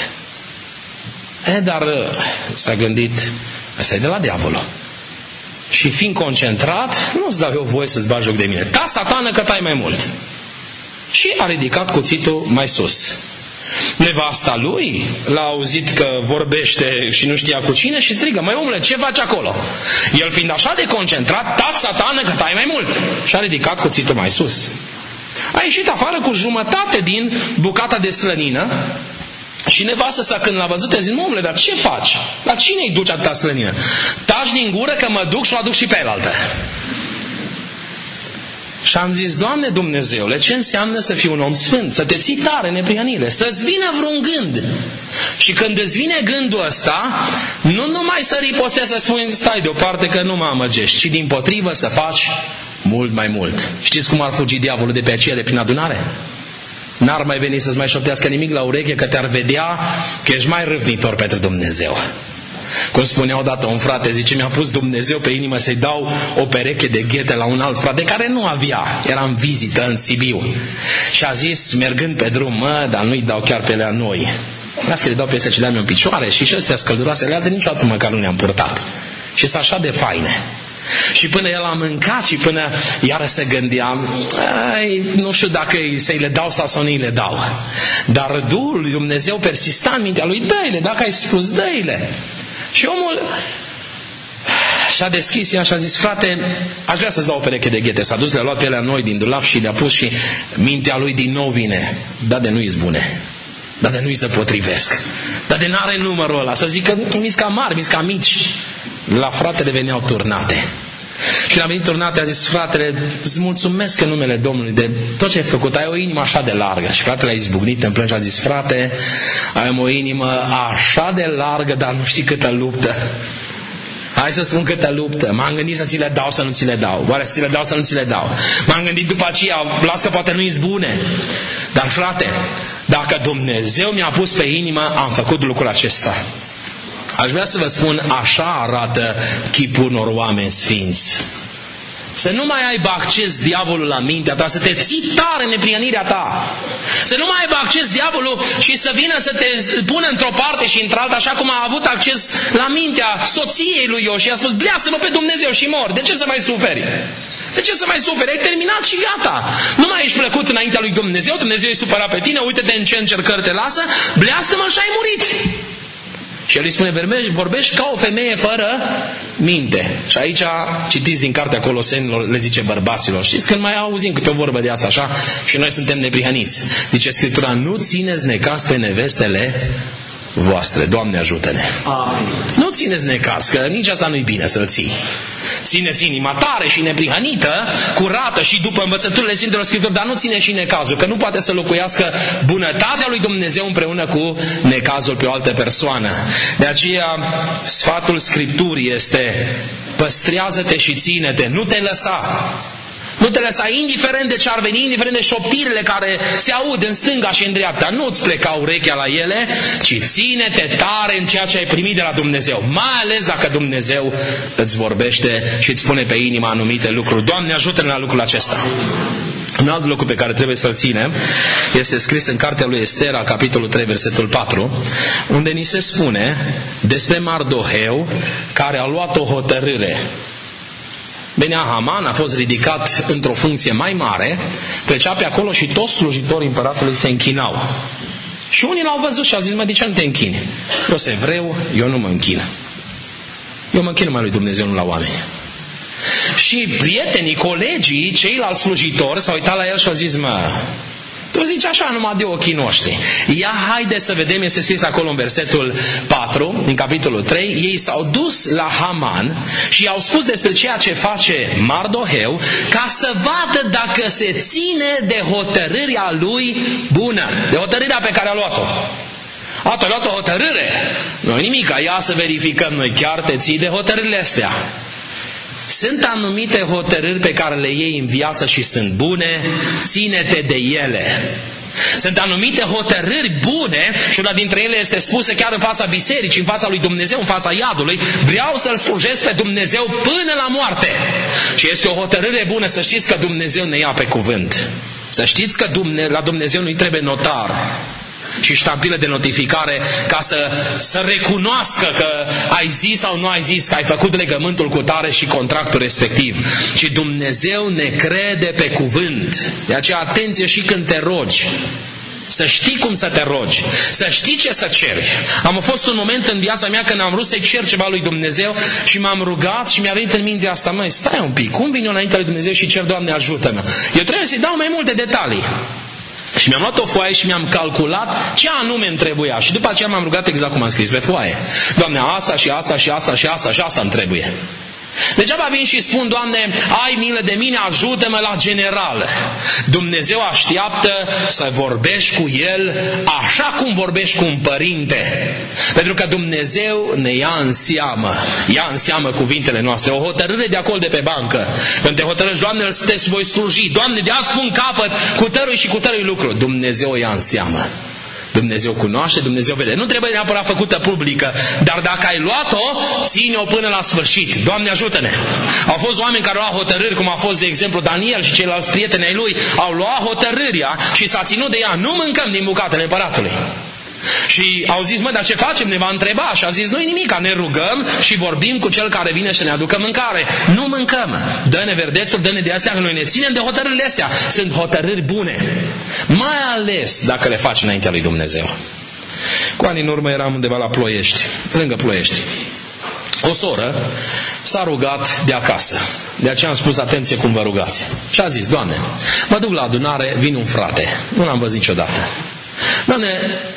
E, dar s-a gândit, ăsta e de la diavolul. Și fiind concentrat, nu-ți dau eu voie să-ți bagi joc de mine. Ta, satană, că tai mai mult. Și a ridicat cuțitul mai sus. Nevasta lui l-a auzit că vorbește și nu știa cu cine și strigă: măi omule, ce faci acolo? El fiind așa de concentrat: taci, satană, că tai mai mult. Și a ridicat cuțitul mai sus. A ieșit afară cu jumătate din bucata de slănină. Și nevastă sa, când l-a văzut, a zis: omule, dar ce faci? La cine îi duci atâta slănină? Taci din gură că mă duc și o aduc și pe elaltă. Și am zis: Doamne Dumnezeule, ce înseamnă să fii un om sfânt? Să te ții tare în neprihănire, să-ți vină vreun gând. Și când îți vine gândul ăsta, nu numai să ripostezi, să spui: stai deoparte că nu mă amăgești, ci dimpotrivă să faci mult mai mult. Știți cum ar fugi diavolul de pe aceea de prin adunare? N-ar mai veni să-ți mai șoptească nimic la ureche, că te-ar vedea că ești mai râvnitor pentru Dumnezeu. Cum spunea odată un frate, zice: mi-a pus Dumnezeu pe inimă să-i dau o pereche de ghete la un alt frate care nu avea, era în vizită în Sibiu. Și a zis, mergând pe drum: mă, dar nu-i dau chiar pe la noi. Las că le dau pe astea ce le-am eu în picioare și și astea scălduroase, le-a de niciodată măcar nu le-am purtat. Și sunt așa de faine. Și până el a mâncat și până iară se gândea: ai, nu știu dacă să-i le dau sau să nu-i le dau. Dar Duhul lui Dumnezeu persista în mintea lui: dă-i-le, dacă ai spus, dă-i-le. Și omul și-a deschis ea și a zis: frate, aș vrea să-ți dau o pereche de ghete. S-a dus, le-a luat pe alea noi din dulap și le-a pus și mintea lui din nou vine: da, de nu-i bune, da, de nu-i se potrivesc, da, de n-are numărul ăla, să zică mi-s cam mari, mi-s cam mici. La fratele veneau turnate. Și când a venit turnate, a zis: fratele, îți mulțumesc în numele Domnului de tot ce ai făcut, ai o inimă așa de largă. Și fratele a izbucnit în plâns și a zis: frate, ai o inimă așa de largă, dar nu știi câtă luptă. Hai să spun câtă luptă. M-am gândit să ți le dau, să nu ți le dau. Oare să ți le dau, să nu ți le dau. M-am gândit după aceea, las că poate nu-i bune. Dar frate, dacă Dumnezeu mi-a pus pe inimă, am făcut lucrul acesta. Aș vrea să vă spun, așa arată chipul unor oameni sfinți. Să nu mai aibă acces diavolul la mintea ta, să te ții tare în neprihănirea ta. Să nu mai aibă acces diavolul și să vină să te pună într-o parte și într-alta, așa cum a avut acces la mintea soției lui Iov și i-a spus: bleasă-mă pe Dumnezeu și mor. De ce să mai suferi? De ce să mai suferi? Ai terminat și gata. Nu mai ești plăcut înaintea lui Dumnezeu, Dumnezeu e supărat pe tine, uite-te în ce încercări te lasă, bleastă-mă și ai murit. Și el îi spune: vorbești ca o femeie fără minte. Și aici citiți din cartea Colosenilor, le zice bărbaților. Știți, când mai auzim câte o vorbă de asta așa și noi suntem neprihăniți, zice Scriptura: nu țineți necaz pe nevestele voastre. Doamne ajută-ne. Amin. Nu țineți necaz, că nici asta nu-i bine să-l ții. Țineți inima tare și neprihănită, curată și după învățăturile Sfintelor Scripturi, dar nu ține și necazul, că nu poate să locuiască bunătatea lui Dumnezeu împreună cu necazul pe o altă persoană. De aceea sfatul Scripturii este: păstrează-te și ține-te, nu te lăsa. Nu te lăsa, indiferent de ce ar veni, indiferent de șoptirile care se aud în stânga și în dreapta. Nu-ți pleca urechea la ele, ci ține-te tare în ceea ce ai primit de la Dumnezeu. Mai ales dacă Dumnezeu îți vorbește și îți pune pe inima anumite lucruri. Doamne, ajută-ne la lucrul acesta. Un alt lucru pe care trebuie să-l ținem este scris în cartea lui Estera, capitolul trei, versetul patru, unde ni se spune despre Mardoheu, care a luat o hotărâre. Venea Haman, a fost ridicat într-o funcție mai mare, trecea pe acolo și toți slujitorii împăratului se închinau. Și unii l-au văzut și au zis: mă, de ce nu te închini? Eu sunt evreu, eu nu mă închin. Eu mă închin numai lui Dumnezeu, nu la oameni. Și prietenii, colegii, ceilalți slujitori s-au uitat la el și au zis: mă, tu zici așa numai de ochii noștri. Ia, haide să vedem, este scris acolo în versetul patru, din capitolul trei, ei s-au dus la Haman și i-au spus despre ceea ce face Mardoheu, ca să vadă dacă se ține de hotărârea lui bună, de hotărârea pe care a luat-o. A, tu ai luat o hotărâre? Nu nimic, ia să verificăm noi, chiar te ții de hotărârile astea. Sunt anumite hotărâri pe care le iei în viață și sunt bune, ține-te de ele. Sunt anumite hotărâri bune și una dintre ele este spusă chiar în fața bisericii, în fața lui Dumnezeu, în fața iadului: vreau să-L slujesc pe Dumnezeu până la moarte. Și este o hotărâre bună, să știți că Dumnezeu ne ia pe cuvânt. Să știți că la Dumnezeu nu-i trebuie notar și ștampile de notificare ca să, să recunoască că ai zis sau nu ai zis, că ai făcut legământul cu tare și contractul respectiv. Ci Dumnezeu ne crede pe cuvânt. De aceea atenție și când te rogi. Să știi cum să te rogi, să știi ce să ceri. Am fost un moment în viața mea când am vrut să-i cer ceva lui Dumnezeu și m-am rugat și mi-a venit în minte asta, măi, stai un pic, cum vin eu înainte lui Dumnezeu și cer, Doamne, ajută-mă? Eu trebuie să-i dau mai multe detalii. Și mi-am luat o foaie și mi-am calculat ce anume îmi trebuia. Și după aceea m-am rugat exact cum am scris pe foaie. Doamne, asta și asta și asta și asta și asta îmi trebuie. Degeaba vin și spun, Doamne, ai milă de mine, ajută-mă la general. Dumnezeu așteaptă să vorbești cu El așa cum vorbești cu un părinte. Pentru că Dumnezeu ne ia în seamă, ia în seamă cuvintele noastre. O hotărâre de acolo de pe bancă. Când te hotărăști, Doamne, te voi sluji. Doamne, de azi pun capăt cu tărui și cu tărui lucru. Dumnezeu o ia în seamă. Dumnezeu cunoaște, Dumnezeu vede. Nu trebuie neapărat făcută publică, dar dacă ai luat-o, ține-o până la sfârșit. Doamne, ajută-ne! Au fost oameni care au luat hotărâri, cum a fost, de exemplu, Daniel și ceilalți prieteni ai lui, au luat hotărârea și s-a ținut de ea. Nu mâncăm din bucatele împăratului. Și au zis, mă, dar ce facem? Ne va întreba. Și a zis, nu-i nimic, ne rugăm și vorbim cu cel care vine să ne aducă mâncare. Nu mâncăm. Dă-ne verdețul, dă-ne de astea, că noi ne ținem de hotărârile astea. Sunt hotărâri bune. Mai ales dacă le faci înaintea lui Dumnezeu. Cu ani în urmă eram undeva la Ploiești, lângă Ploiești. O soră s-a rugat de acasă. De aceea am spus, atenție cum vă rugați. Și a zis, Doamne, mă duc la adunare, vine un frate. Nu l-am văzut niciodată. Doamne,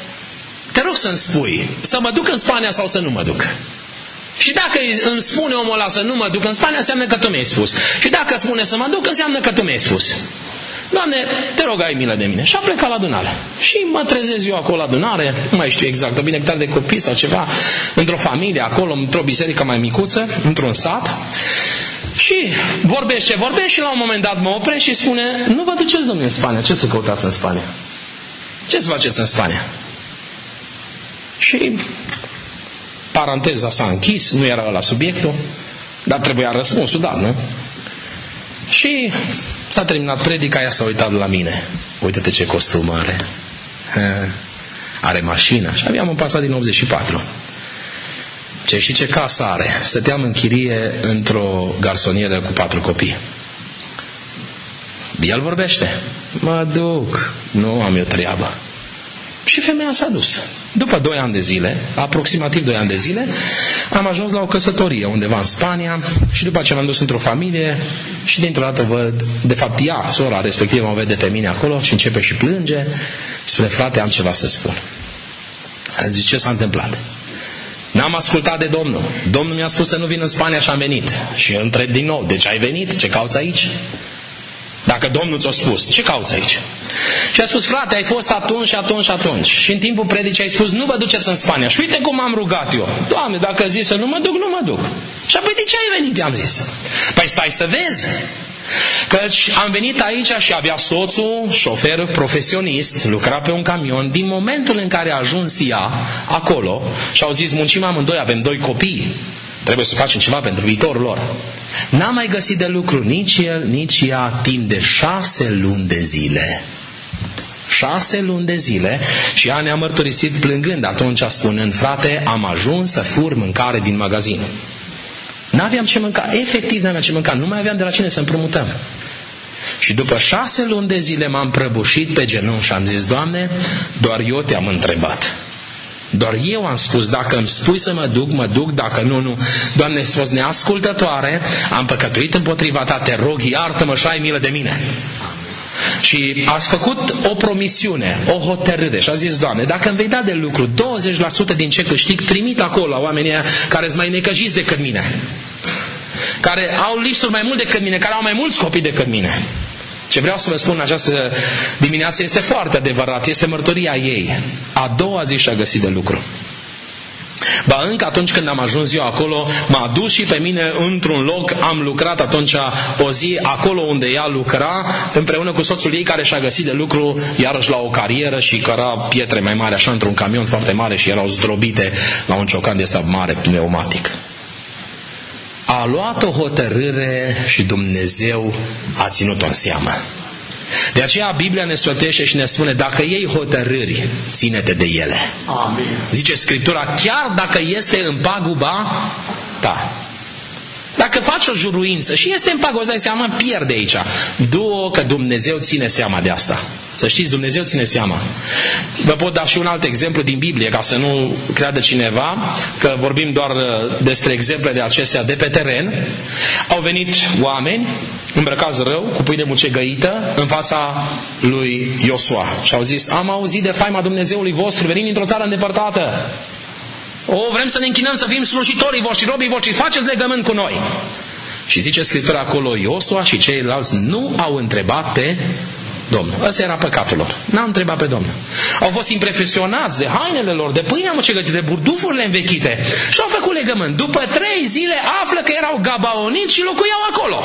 te rog să-mi spui, să mă duc în Spania sau să nu mă duc? Și dacă îmi spune omul ăla să nu mă duc în Spania, înseamnă că tu mi-ai spus. Și dacă spune să mă duc, înseamnă că tu mi-ai spus. Doamne, te rog, ai milă de mine. Și a plecat la adunare. Și mă trezesc eu acolo la adunare, nu mai știu exact, o binecuvântare de copii sau ceva, într-o familie acolo, într-o biserică mai micuță, într-un sat. Și vorbește, vorbește și la un moment dat mă oprește și spune, nu vă duceți, domnule, în Spania. Ce să căutați în Spania? Ce să faceți în Spania? Și paranteza s-a închis, nu era ăla subiectul, dar trebuia răspunsul, da, nu? Și s-a terminat predica, ea s-a uitat la mine. Uite-te ce costum are. Are mașină. Și aveam un Passat din optzeci și patru. Ce și ce casă are. Stăteam în chirie într-o garsonieră cu patru copii. El vorbește. Mă duc. Nu am eu treabă. Și femeia s-a dus. După doi ani de zile, aproximativ doi ani de zile, am ajuns la o căsătorie undeva în Spania și după aceea m-am dus într-o familie și dintr-o dată văd, de fapt ea, sora respectivă, mă vede pe mine acolo și începe și plânge. Spune, frate, am ceva să spun. Am zis, ce s-a întâmplat? N-am ascultat de Domnul. Domnul mi-a spus să nu vin în Spania și am venit. Și îl întreb din nou, de ce ai venit? Ce cauți aici? Dacă Domnul ți-a spus, ce cauți aici? Și a spus, frate, ai fost atunci și atunci și atunci. Și în timpul predicii ai spus, nu vă duceți în Spania. Și uite cum am rugat eu. Doamne, dacă zis să nu mă duc, nu mă duc. Și apoi de ce ai venit, i-am zis. Păi stai să vezi. Căci am venit aici și avea soțul, șofer profesionist, lucra pe un camion. Din momentul în care a ajuns ea acolo și au zis, muncim amândoi, avem doi copii, trebuie să facem ceva pentru viitorul lor. N-a mai găsit de lucru nici el, nici ea, timp de șase luni de zile. Șase luni de zile și ea ne-a mărturisit plângând atunci, spunând, frate, am ajuns să fur mâncare din magazin. N-aveam ce mânca, efectiv n-aveam ce mânca, nu mai aveam de la cine să împrumutăm. Și după șase luni de zile m-am prăbușit pe genunchi și am zis, Doamne, doar eu te-am întrebat. Doar eu am spus, dacă îmi spui să mă duc, mă duc, dacă nu, nu. Doamne, ești fost neascultătoare, am păcătuit împotriva ta, te rog, iartă-mă și ai milă de mine. Și ați făcut o promisiune, o hotărâre și a zis, Doamne, dacă îmi vei da de lucru douăzeci la sută din ce câștig, trimit acolo la oamenii aia care sunt mai necăjiți decât mine, care au lipsuri mai mult decât mine, care au mai mulți copii decât mine. Ce vreau să vă spun în această dimineață este foarte adevărat, este mărturia ei. A doua zi și-a găsit de lucru. Ba încă atunci când am ajuns eu acolo, m-a dus și pe mine într-un loc, am lucrat atunci o zi acolo unde ea lucra, împreună cu soțul ei care și-a găsit de lucru iarăși la o carieră și căra pietre mai mari, așa într-un camion foarte mare și erau zdrobite la un ciocan de ăsta mare, pneumatic. A luat o hotărâre și Dumnezeu a ținut-o în seamă. De aceea Biblia ne sfătuiește și ne spune, dacă iei hotărâri, ține-te de ele. Amin. Zice Scriptura, chiar dacă este în paguba ta. Dacă faci o juruință și este în paguba, îți dai seama, pierde aici. Du-o că Dumnezeu ține seama de asta. Să știți, Dumnezeu ține seama. Vă pot da și un alt exemplu din Biblie, ca să nu creadă cineva că vorbim doar despre exemple de acestea de pe teren. Au venit oameni îmbrăcați rău, cu pâine mucegăită, în fața lui Iosua. Și au zis: am auzit de faima Dumnezeului vostru, venim dintr-o țară îndepărtată. O, vrem să ne închinăm, să fim slujitorii voștri, robii voștri, faceți legământ cu noi. Și zice Scriptura acolo, Iosua și ceilalți nu au întrebat pe Domnul. Ăsta era păcatul lor. N-au întrebat pe Domnul. Au fost impresionați de hainele lor, de pâinea mucegăită, de burdufurile învechite și au făcut legământ. După trei zile află că erau gabaoniți și locuiau acolo.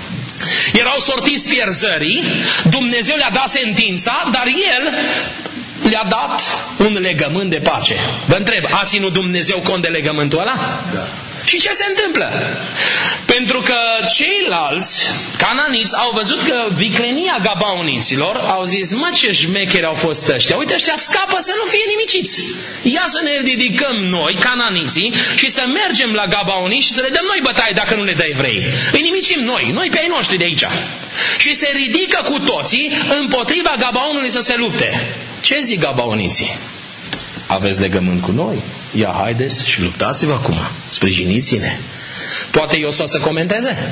Erau sortiți pierzării, Dumnezeu le-a dat sentința, dar El le-a dat un legământ de pace. Vă întreb, a ținut Dumnezeu cont de legământul ăla? Da. Și ce se întâmplă? Pentru că ceilalți cananiți au văzut că viclenia gabaoniților, au zis: mă, ce șmecheri au fost ăștia, uite, ăștia scapă să nu fie nimiciți. Ia să ne ridicăm noi, cananiții, și să mergem la gabaoniți și să le dăm noi bătaie dacă nu le dă evrei. Îi nimicim noi, noi pe ai noștri de aici. Și se ridică cu toții împotriva Gabaonului să se lupte. Ce zic gabaoniții? Aveți legământ cu noi? Ia, haideți și luptați-vă acum. Sprijiniți-ne. Poate Iosua să comenteze?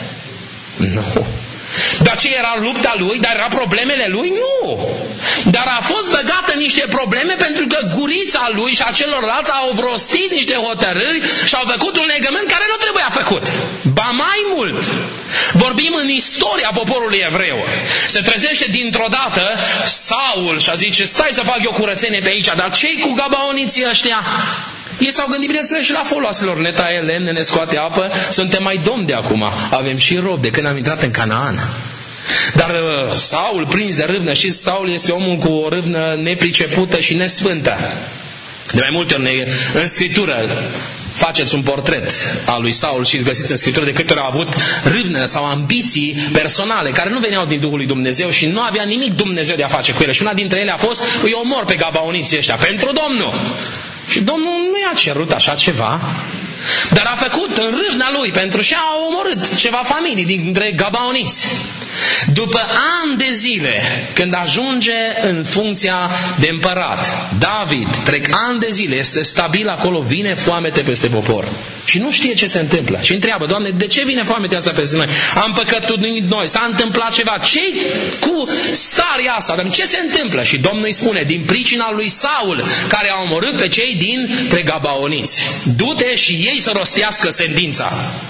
Nu. Dar ce era lupta lui? Dar era problemele lui? Nu. Dar a fost băgat în niște probleme pentru că gurița lui și a celorlalți au vrostit niște hotărâri și au făcut un legământ care nu trebuia făcut. Ba mai mult, vorbim în istoria poporului evreu. Se trezește dintr-o dată Saul și a zice: stai să fac eu curățenie pe aici, dar ce-i cu gabaoniții ăștia? Ei s-au gândit, bineînțeles, și la foloaselor. Ne taie lemne, ne scoate apă, suntem mai domni de acum. Avem și rob de când am intrat în Canaan. Dar uh, Saul, prins de râvnă, și Saul este omul cu o râvnă nepricepută și nesfântă. De mai multe ori în Scriptură faceți un portret al lui Saul și găsiți în Scriptură de câte ori a avut râvnă sau ambiții personale care nu veneau din Duhul lui Dumnezeu și nu avea nimic Dumnezeu de a face cu ele. Și una dintre ele a fost: îi omor pe gabaoniții ăștia pentru Domnul. Și Domnul nu i-a cerut așa ceva, dar a făcut în râvna lui pentru și a omorât ceva familii dintre gabaoniți. După ani de zile, când ajunge în funcția de împărat, David, trec ani de zile, este stabil acolo, vine foamete peste popor. Și nu știe ce se întâmplă. Și întreabă: Doamne, de ce vine foametea asta peste noi? Am păcătuit noi, s-a întâmplat ceva. Ce-i cu starea asta? Dar ce se întâmplă? Și Domnul îi spune: din pricina lui Saul, care a omorât pe cei dintre gabaoniți. Du-te și ei să rostească sentința.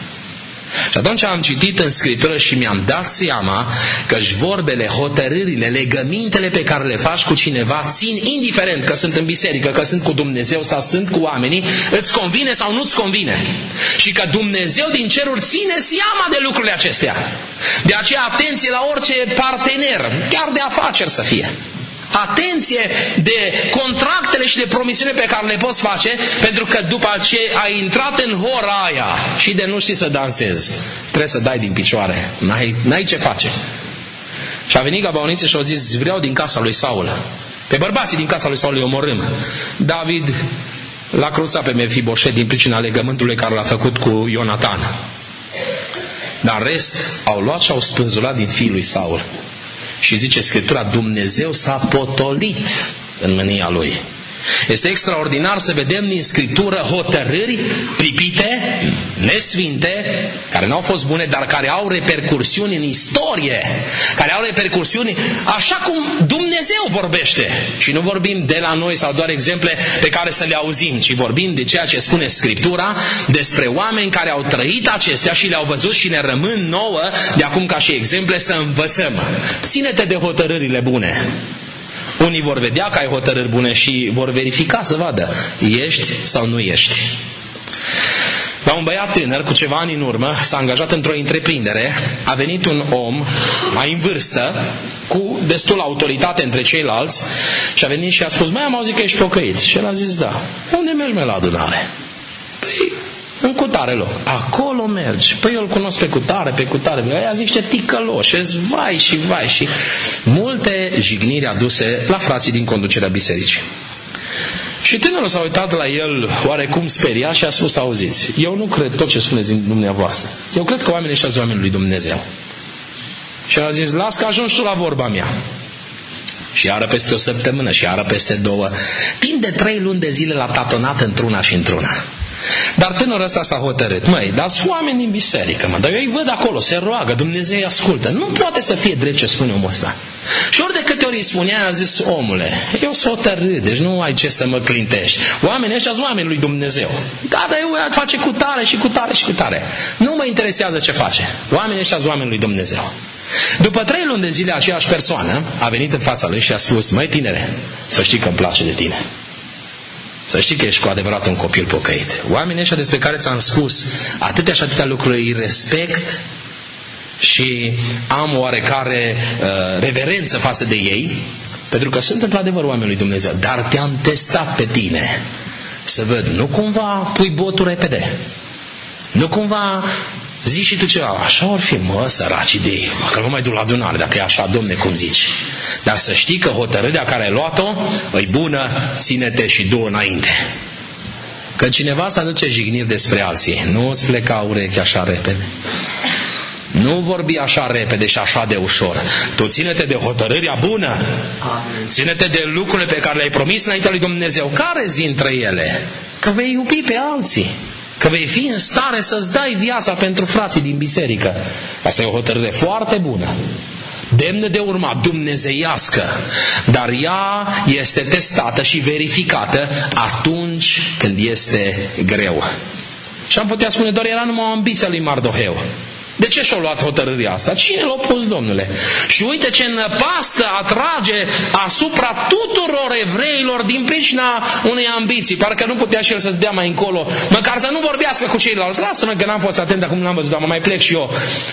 Și atunci am citit în Scriptură și mi-am dat seama că-și vorbele, hotărârile, legămintele pe care le faci cu cineva țin, indiferent că sunt în biserică, că sunt cu Dumnezeu sau sunt cu oamenii, îți convine sau nu-ți convine. Și că Dumnezeu din ceruri ține seama de lucrurile acestea. De aceea atenție la orice partener, chiar de afaceri să fie. Atenție de contractele și de promisiunile pe care le poți face, pentru că după ce ai intrat în hora aia și de nu știi să dansezi, trebuie să dai din picioare, n-ai, n-ai ce face. Și a venit gabaoniții și au zis: vreau din casa lui Saul, pe bărbații din casa lui Saul îi omorâm. David l-a cruțat pe Mefiboset din pricina legământului care l-a făcut cu Ionatan. Dar în rest au luat și au spânzurat din fiul lui Saul. Și zice Scriptura: Dumnezeu s-a potolit în mânia lui. Este extraordinar să vedem din Scriptură hotărâri pripite, nesfinte, care nu au fost bune, dar care au repercursiuni în istorie, care au repercursiuni așa cum Dumnezeu vorbește. Și nu vorbim de la noi sau doar exemple pe care să le auzim, ci vorbim de ceea ce spune Scriptura despre oameni care au trăit acestea și le-au văzut și ne rămân nouă de acum ca și exemple să învățăm. Ține-te de hotărârile bune. Unii vor vedea că ai hotărâri bune și vor verifica să vadă ești sau nu ești. La un băiat tânăr, cu ceva ani în urmă, s-a angajat într-o întreprindere. A venit un om mai în vârstă, cu destul autoritate între ceilalți, și a venit și a spus: mai am auzit că ești pocăit. Și el a zis: da. Unde mergi, mai la adunare? Păi, în cutare loc. Acolo mergi. Păi eu îl cunosc pe cutare, pe cutare. Aia zice ticăloși, vai și vai și multe jigniri aduse la frații din conducerea bisericii. Și tânărul s-a uitat la el oarecum speriat și a spus: auziți, eu nu cred tot ce spuneți din dumneavoastră. Eu cred că oamenii ăștia sunt oameni lui Dumnezeu. Și a zis: las că ajungi tu la vorba mea. și iară peste o săptămână, și iară peste două. Timp de trei luni de zile l-a tatonat într-una și într-una. Dar tânărul ăsta s-a hotărât. Măi, dați oameni din biserică, mă, dar eu îi văd acolo, se roagă, Dumnezeu îi ascultă. Nu poate să fie drept ce spune omul ăsta. Și ori de câte ori îi spunea, a zis, omule, eu sunt hotărât, deci nu ai ce să mă clintești. Oamenii ăștia sunt oamenii lui Dumnezeu. Da, dar eu face cu tare și cu tare și cu tare. Nu mă interesează ce face. Oamenii ăștia sunt oamenii lui Dumnezeu. După trei luni de zile, aceeași persoană a venit în fața lui și a spus, măi tinere, să știi că îmi place de tine. Să știi că ești cu adevărat un copil pocăit. Oamenii ăștia despre care ți-am spus atâtea și atâtea lucruri, îi respect și am oarecare uh, reverență față de ei, pentru că sunt într-adevăr oameni lui Dumnezeu. Dar te-am testat pe tine să văd, nu cumva pui botul repede, nu cumva zici și tu ceva, așa or fi, mă, săracii de ei, că nu mai duc la adunare, dacă e așa, domne, cum zici. Dar să știi că hotărârea care ai luat-o e bună, ține-te și du-o înainte. Că cineva îți aduce jigniri despre alții, nu îți pleca urechea așa repede. Nu vorbi așa repede și așa de ușor. Tu ține-te de hotărârea bună. Ține-te de lucrurile pe care le-ai promis înaintea lui Dumnezeu. Care-zi dintre ele? Că vei iubi pe alții. Că vei fi în stare să-ți dai viața pentru frații din biserică. Asta e o hotărâre foarte bună, demnă de urmat, dumnezeiască. Dar ea este testată și verificată atunci când este greu. Și am putea spune, doar era numai o ambiție lui Mardoheu. De ce și-a luat hotărârea asta? Cine l-a pus, domnule? Și uite ce năpastă atrage asupra tuturor evreilor din pricina unei ambiții. Parcă nu putea și el să dea mai încolo, măcar să nu vorbească cu ceilalți. Lasă-mă că n-am fost atent, acum n-am văzut, dar mă mai plec și eu.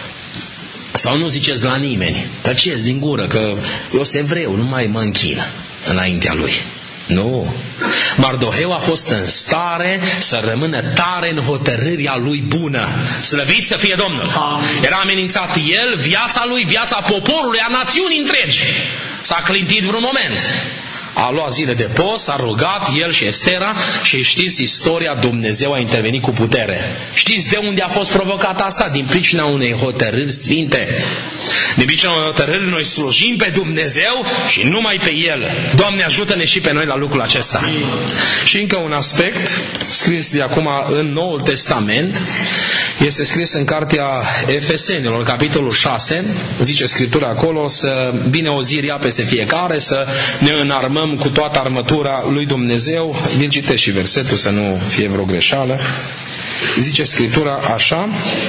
Sau nu ziceți la nimeni, tăceți din gură că eu sunt evreu, nu mai mă închină înaintea lui. Nu. Mardoheu a fost în stare să rămână tare în hotărârea lui bună. Slăvit să fie Domnul. Era amenințat el, viața lui, viața poporului, a națiunii întregi. S-a clintit vreun moment. A luat zile de post, s-a rugat el și Estera și știți istoria, Dumnezeu a intervenit cu putere. Știți de unde a fost provocat asta? Din pricina unei hotărâri sfinte. Din pricina unei hotărâri noi slujim pe Dumnezeu și numai pe El. Doamne, ajută-ne și pe noi la lucrul acesta. Amin. Și încă un aspect scris de acum în Noul Testament, este scris în cartea Efesenilor, capitolul șase, zice Scriptura acolo, să vină o zi rea peste fiecare, să ne înarmăm cu toată armătura lui Dumnezeu. Vi-l citesc și versetul, să nu fie vreo greșeală. Zice Scriptura așa,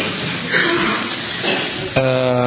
uh,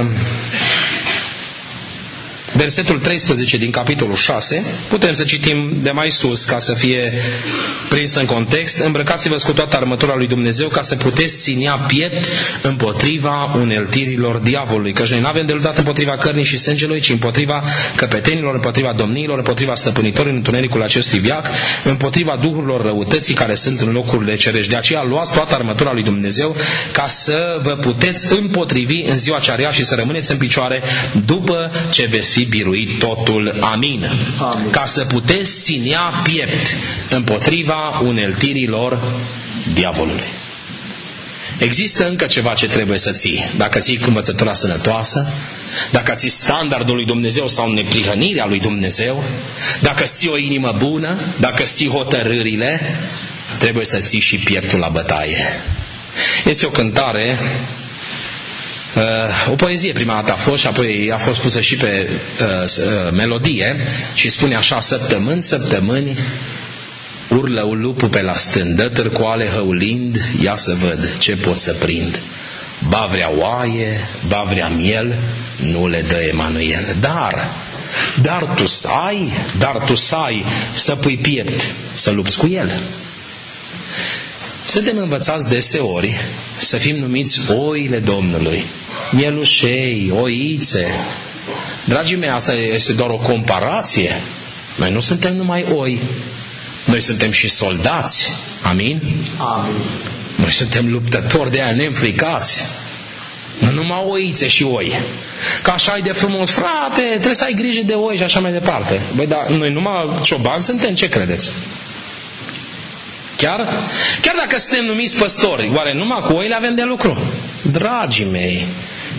versetul treisprezece din capitolul șase, putem să citim de mai sus ca să fie prins în context. Îmbrăcați-vă cu toată armătura lui Dumnezeu ca să puteți ținea piept împotriva uneltirilor diavolului. Căci noi nu avem de luptat împotriva cărnii și sângelui, ci împotriva căpetenilor, împotriva domniilor, împotriva stăpânitorilor în întunericul acestui veac, împotriva duhurilor răutății care sunt în locurile cerești. De aceea luați toată armătura lui Dumnezeu ca să vă puteți împotrivi în ziua cea rea și să rămâneți în picioare după ce veți fi biruit totul. Amin. Amin. Ca să puteți ținea piept împotriva uneltirilor diavolului. Există încă ceva ce trebuie să ții. Dacă ții cu învățătura sănătoasă, dacă ții standardul lui Dumnezeu sau neprihănirea lui Dumnezeu, dacă ții o inimă bună, dacă ții hotărârile, trebuie să ții și pieptul la bătaie. Este o cântare, Uh, o poezie prima dată a fost și apoi a fost pusă și pe uh, uh, melodie și spune așa: săptămâni, săptămâni urlă lupul pe la stândă, târcoale hăulind, ia să văd ce pot să prind. Ba vrea oaie, ba vrea miel, nu le dă Emanuel. Dar, dar tu să ai, dar tu să ai să pui piept, să lupți cu el. Suntem învățați deseori să fim numiți oile Domnului, mielușei, oițe. Dragii mei, asta este doar o comparație. Noi nu suntem numai oi, noi suntem și soldați. Amin? Amin. Noi suntem luptători, de aia neînfricați. Nu numai oițe și oi. Că așa ai de frumos, frate, trebuie să ai grijă de oi și așa mai departe. Băi, dar noi numai ciobani suntem, ce credeți? Chiar? Chiar dacă suntem numiți păstori, oare numai cu oile avem de lucru? Dragii mei,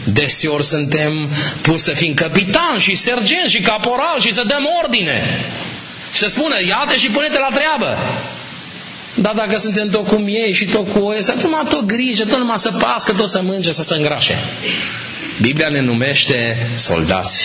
Deseori suntem puși să fim capitani și sergenți și caporali și să dăm ordine. Și să spună, ia-te și pune-te la treabă. Dar dacă suntem tot cum ei și tot cu oie, să numai tot grijă, tot numai să pască, tot să mânce, să se îngrașe. Biblia ne numește soldați.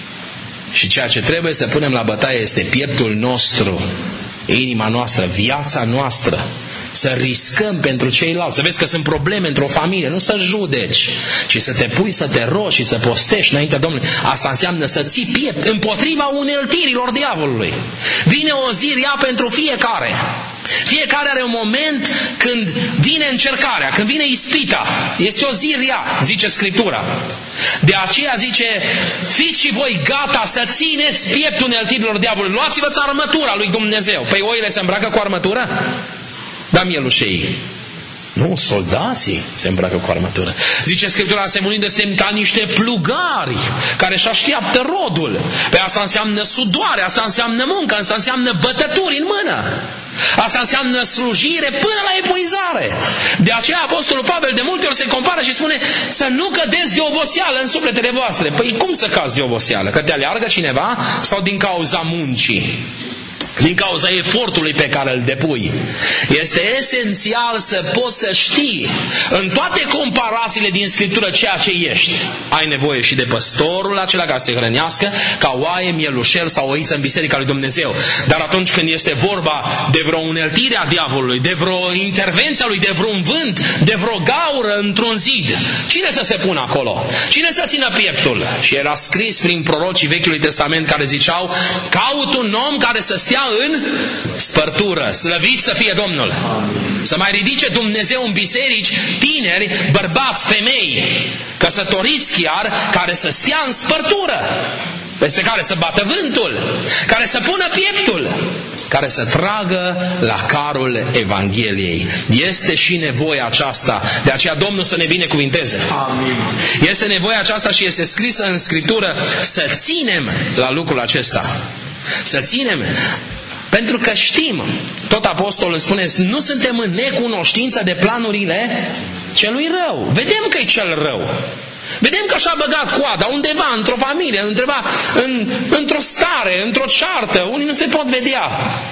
Și ceea ce trebuie să punem la bătaie este pieptul nostru, inima noastră, viața noastră. Să riscăm pentru ceilalți. Să vezi că sunt probleme într-o familie, nu să judeci, ci să te pui să te rogi și să postești înaintea Domnului. Asta înseamnă să ții piept împotriva uneltirilor diavolului. Vine o zi rea pentru fiecare. Fiecare are un moment când vine încercarea, când vine ispita. Este o zi rea, zice Scriptura. De aceea zice, fiți și voi gata să țineți pieptul uneltirilor diavolului. Luați-vă armătura lui Dumnezeu. Păi oile se îmbracă cu armătură? Da, mielușei. Nu, soldații se îmbracă cu armătură. Zice Scriptura, asemunindu suntem ca niște plugari care își așteaptă rodul. Pe asta înseamnă sudoare, asta înseamnă muncă, asta înseamnă bătături în mână. Asta înseamnă slujire până la epuizare. De aceea Apostolul Pavel de multe ori se compară și spune să nu cădeți de oboseală în sufletele voastre. Păi cum să cazi de oboseală? Că te aleargă cineva sau din cauza muncii? Din cauza efortului pe care îl depui. Este esențial să poți să știi în toate comparațiile din Scriptură ceea ce ești. Ai nevoie și de păstorul acela care să te hrănească, ca oaie, mielușel sau oiță în biserica lui Dumnezeu. Dar atunci când este vorba de vreo uneltire a diavolului, de vreo intervenție a lui, de vreun vânt, de vreo gaură într-un zid, cine să se pună acolo? Cine să țină pieptul? Și era scris prin prorocii Vechiului Testament care ziceau, caut un om care să stea în spărtură. Slăvit să fie Domnul. Să mai ridice Dumnezeu în biserici tineri, bărbați, femei, căsătoriți chiar, care să stea în spărtură, peste care să bată vântul, care să pună pieptul, care să tragă la carul Evangheliei. Este și nevoia aceasta. De aceea Domnul să ne binecuvinteze. Amin. Este nevoia aceasta și este scrisă în Scriptură să ținem la lucrul acesta. Să ținem. Pentru că știm, tot apostolul spune, nu suntem în necunoștință de planurile celui rău. Vedem că e cel rău. Vedem că și-a băgat coada undeva, într-o familie, undeva, în, într-o stare, într-o ceartă, unii nu se pot vedea.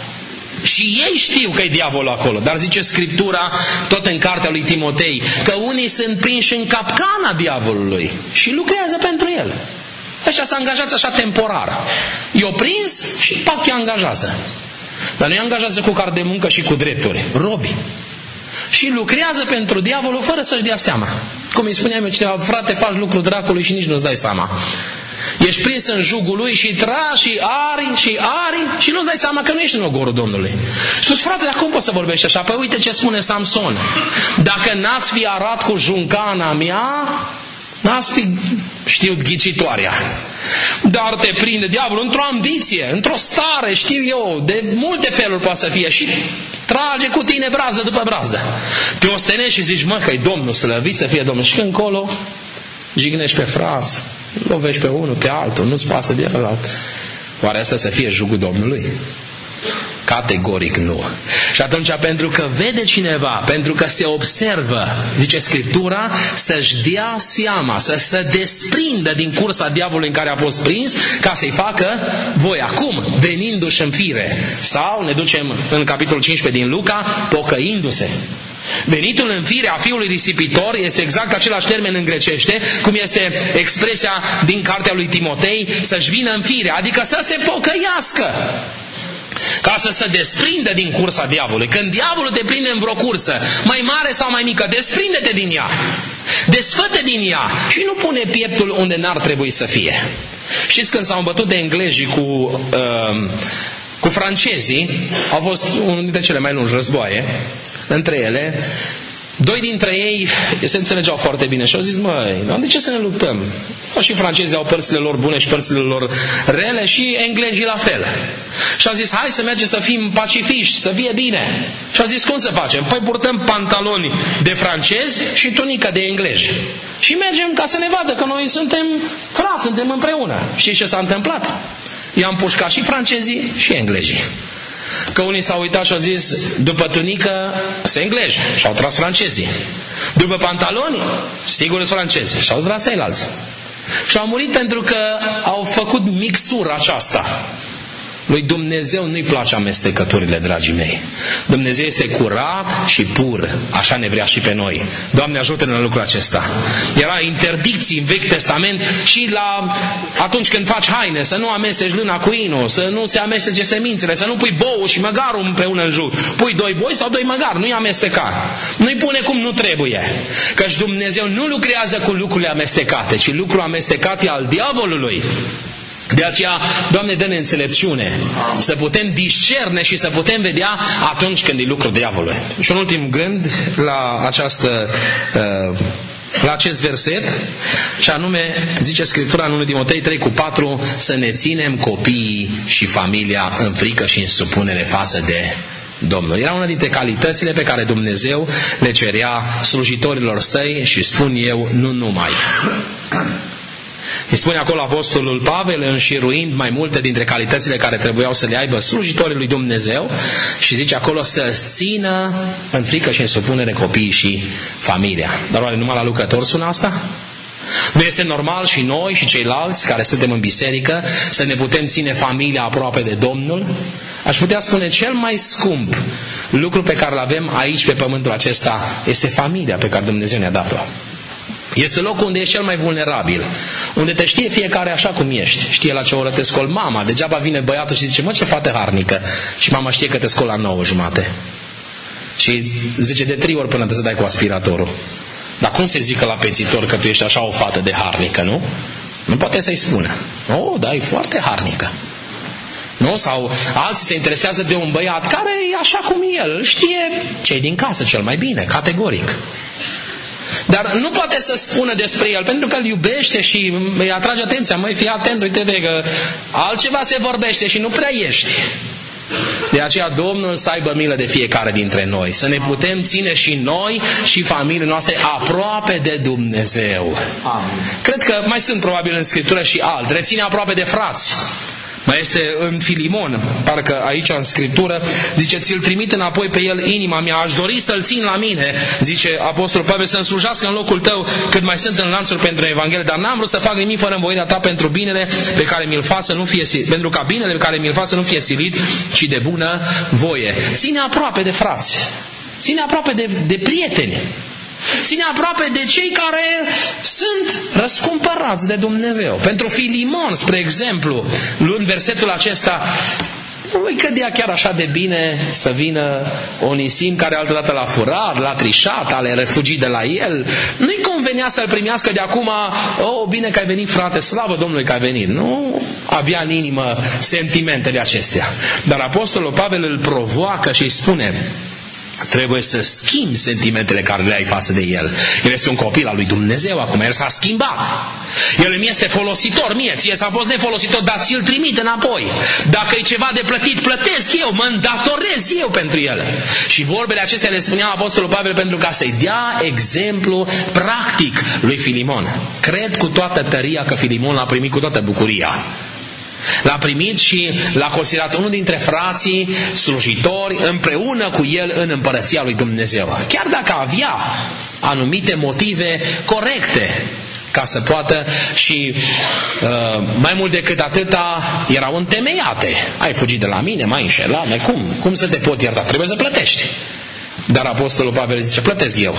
Și ei știu că e diavolul acolo. Dar zice Scriptura, tot în cartea lui Timotei, că unii sunt prinși în capcana diavolului și lucrează pentru el. Ăștia s-a angajați așa temporar. I-o prins și pac, îi angajează. Dar nu îi angajează cu card de muncă și cu drepturi. Robi. Și lucrează pentru diavolul fără să-și dea seama. Cum îi spuneam eu cineva, frate, faci lucrul dracului și nici nu-ți dai seama. Ești prins în jugul lui și tragi și ari și ari și nu-ți dai seama că nu ești în ogorul Domnului. Și tu, frate, dar cum poți să vorbești așa? Păi uite ce spune Samson. Dacă n-ați fi arat cu juncana mea, n-ați fi știut ghicitoarea. Dar te prinde diavolul într-o ambiție, într-o stare, știu eu, de multe feluri poate să fie și trage cu tine brază după brază. Te ostenești și zici, mă, că-i Domnul, slăvit să fie Domnul. Și când încolo jignești pe frați, lovești pe unul, pe altul, nu-ți pasă de ălalt. Oare asta să fie jugul Domnului? Categoric nu. Și atunci, pentru că vede cineva, pentru că se observă, zice Scriptura, să-și dea seama, să se desprindă din cursa diavolului în care a fost prins, ca să-i facă voia. Cum? Venindu-și în fire. Sau ne ducem în capitolul cincisprezece din Luca, pocăindu-se. Venitul în fire a fiului risipitor este exact același termen în grecește, cum este expresia din cartea lui Timotei, să-și vină în fire, adică să se pocăiască. Ca să se desprindă din cursa diavolului. Când diavolul te prinde în vreo cursă, mai mare sau mai mică, desprinde-te din ea. Desfă-te din ea și nu pune pieptul unde n-ar trebui să fie. Știți, când s-au îmbătut de englezii cu, uh, cu francezii, au fost unul dintre cele mai lungi războaie între ele. Doi dintre ei se înțelegeau foarte bine și au zis, măi, dar de ce să ne luptăm? Și francezii au părțile lor bune și părțile lor rele și englezii la fel. Și au zis, hai să mergem să fim pacifiști, să fie bine. Și au zis, cum să facem? Păi purtăm pantaloni de francezi și tunică de englezi. Și mergem ca să ne vadă că noi suntem frați, suntem împreună. Știți ce s-a întâmplat? I-am pușcat și francezii și englezii. Că unii s-au uitat și au zis, după tunică, se englezi și au tras francezii. După pantaloni, sigur sunt francezi și au tras ceilalți. Și au murit pentru că au făcut mixura aceasta. Lui Dumnezeu nu-i place amestecăturile, dragii mei. Dumnezeu este curat și pur. Așa ne vrea și pe noi. Doamne, ajută-ne la lucrul acesta. Era interdicții în Vechi Testament și la atunci când faci haine, să nu amesteci lâna cu inul, să nu se amestece semințele, să nu pui boul și măgarul împreună în jur. Pui doi boi sau doi măgari, nu-i amesteca. Nu-i pune cum nu trebuie. Căci Dumnezeu nu lucrează cu lucrurile amestecate, ci lucrul amestecat e al diavolului. De aceea, Doamne, dă-ne înțelepciune să putem discerne și să putem vedea atunci când e lucrul diavolului. Și un ultim gând la această la acest verset, și anume zice Scriptura în întâi Timotei trei cu patru, să ne ținem copiii și familia în frică și în supunere față de Domnul. Era una dintre calitățile pe care Dumnezeu le cerea slujitorilor săi și spun eu, nu numai. Îi spune acolo Apostolul Pavel, înșiruind mai multe dintre calitățile care trebuiau să le aibă slujitorii lui Dumnezeu, și zice acolo să țină în frică și în supunere copiii și familia. Dar oare numai la lucrători sună asta? Nu este normal și noi și ceilalți care suntem în biserică să ne putem ține familia aproape de Domnul? Aș putea spune cel mai scump lucru pe care îl avem aici pe pământul acesta este familia pe care Dumnezeu ne-a dat-o. Este locul unde ești cel mai vulnerabil, unde te știe fiecare așa cum ești. Știe la ce oră te scol mama. Degeaba vine băiatul și zice, mă, ce fată harnică. Și mama știe că te scol la nouă jumate. Și zice de trei ori până te să dai cu aspiratorul. Dar cum se zică la pețitor că tu ești așa o fată de harnică, nu? Nu poate să-i spună. Oh, da, e foarte harnică. Nu? Sau alții se interesează de un băiat care e așa cum el. Știe ce-i din casă cel mai bine, categoric. Dar nu poate să spună despre el, pentru că îl iubește și îi atrage atenția. Măi, fii atent, uite-te că altceva se vorbește și nu prea ești. De aceea Domnul să aibă milă de fiecare dintre noi, să ne putem ține și noi și familiile noastre aproape de Dumnezeu. Amin. Cred că mai sunt probabil în Scriptură și alt. Reține aproape de frați. Mai este în Filimon, parcă aici în Scriptură, zice, ți-l trimit înapoi pe el inima mea, aș dori să-l țin la mine, zice Apostolul Pavel, să-mi slujească în locul tău cât mai sunt în lanțuri pentru Evanghelie, dar n-am vrut să fac nimic fără învoirea ta pentru binele pe care mi-l fac să nu fie, pentru ca binele pe care mi-l fac să nu fie silit, ci de bună voie. Ține aproape de frați, ține aproape de, de prieteni. Ține aproape de cei care sunt răscumpărați de Dumnezeu. Pentru Filimon, spre exemplu, luând versetul acesta, nu-i cădea chiar așa de bine să vină Onisim, care altădată l-a furat, l-a trișat, a le refugit de la el. Nu-i convenea să-l primească de acum, oh, bine că ai venit, frate, slavă Domnului că ai venit. Nu avea în inimă sentimentele acestea. Dar Apostolul Pavel îl provoacă și îi spune, trebuie să schimbi sentimentele care le ai față de el. El este un copil al lui Dumnezeu acum, el s-a schimbat. El îmi este folositor mie, ție s-a fost nefolositor, dar ți-l trimit înapoi. Dacă e ceva de plătit, plătesc eu, mă îndatorez eu pentru el. Și vorbele acestea le spunea Apostolul Pavel pentru ca să-i dea exemplu practic lui Filimon. Cred cu toată tăria că Filimon l-a primit cu toată bucuria. L-a primit și l-a considerat unul dintre frații slujitori împreună cu el în împărăția lui Dumnezeu. Chiar dacă avea anumite motive corecte ca să poată și uh, mai mult decât atâta erau întemeiate. Ai fugit de la mine, m-ai înșelat, cum? Cum să te pot ierta? Trebuie să plătești. Dar Apostolul Pavel zice, plătesc eu.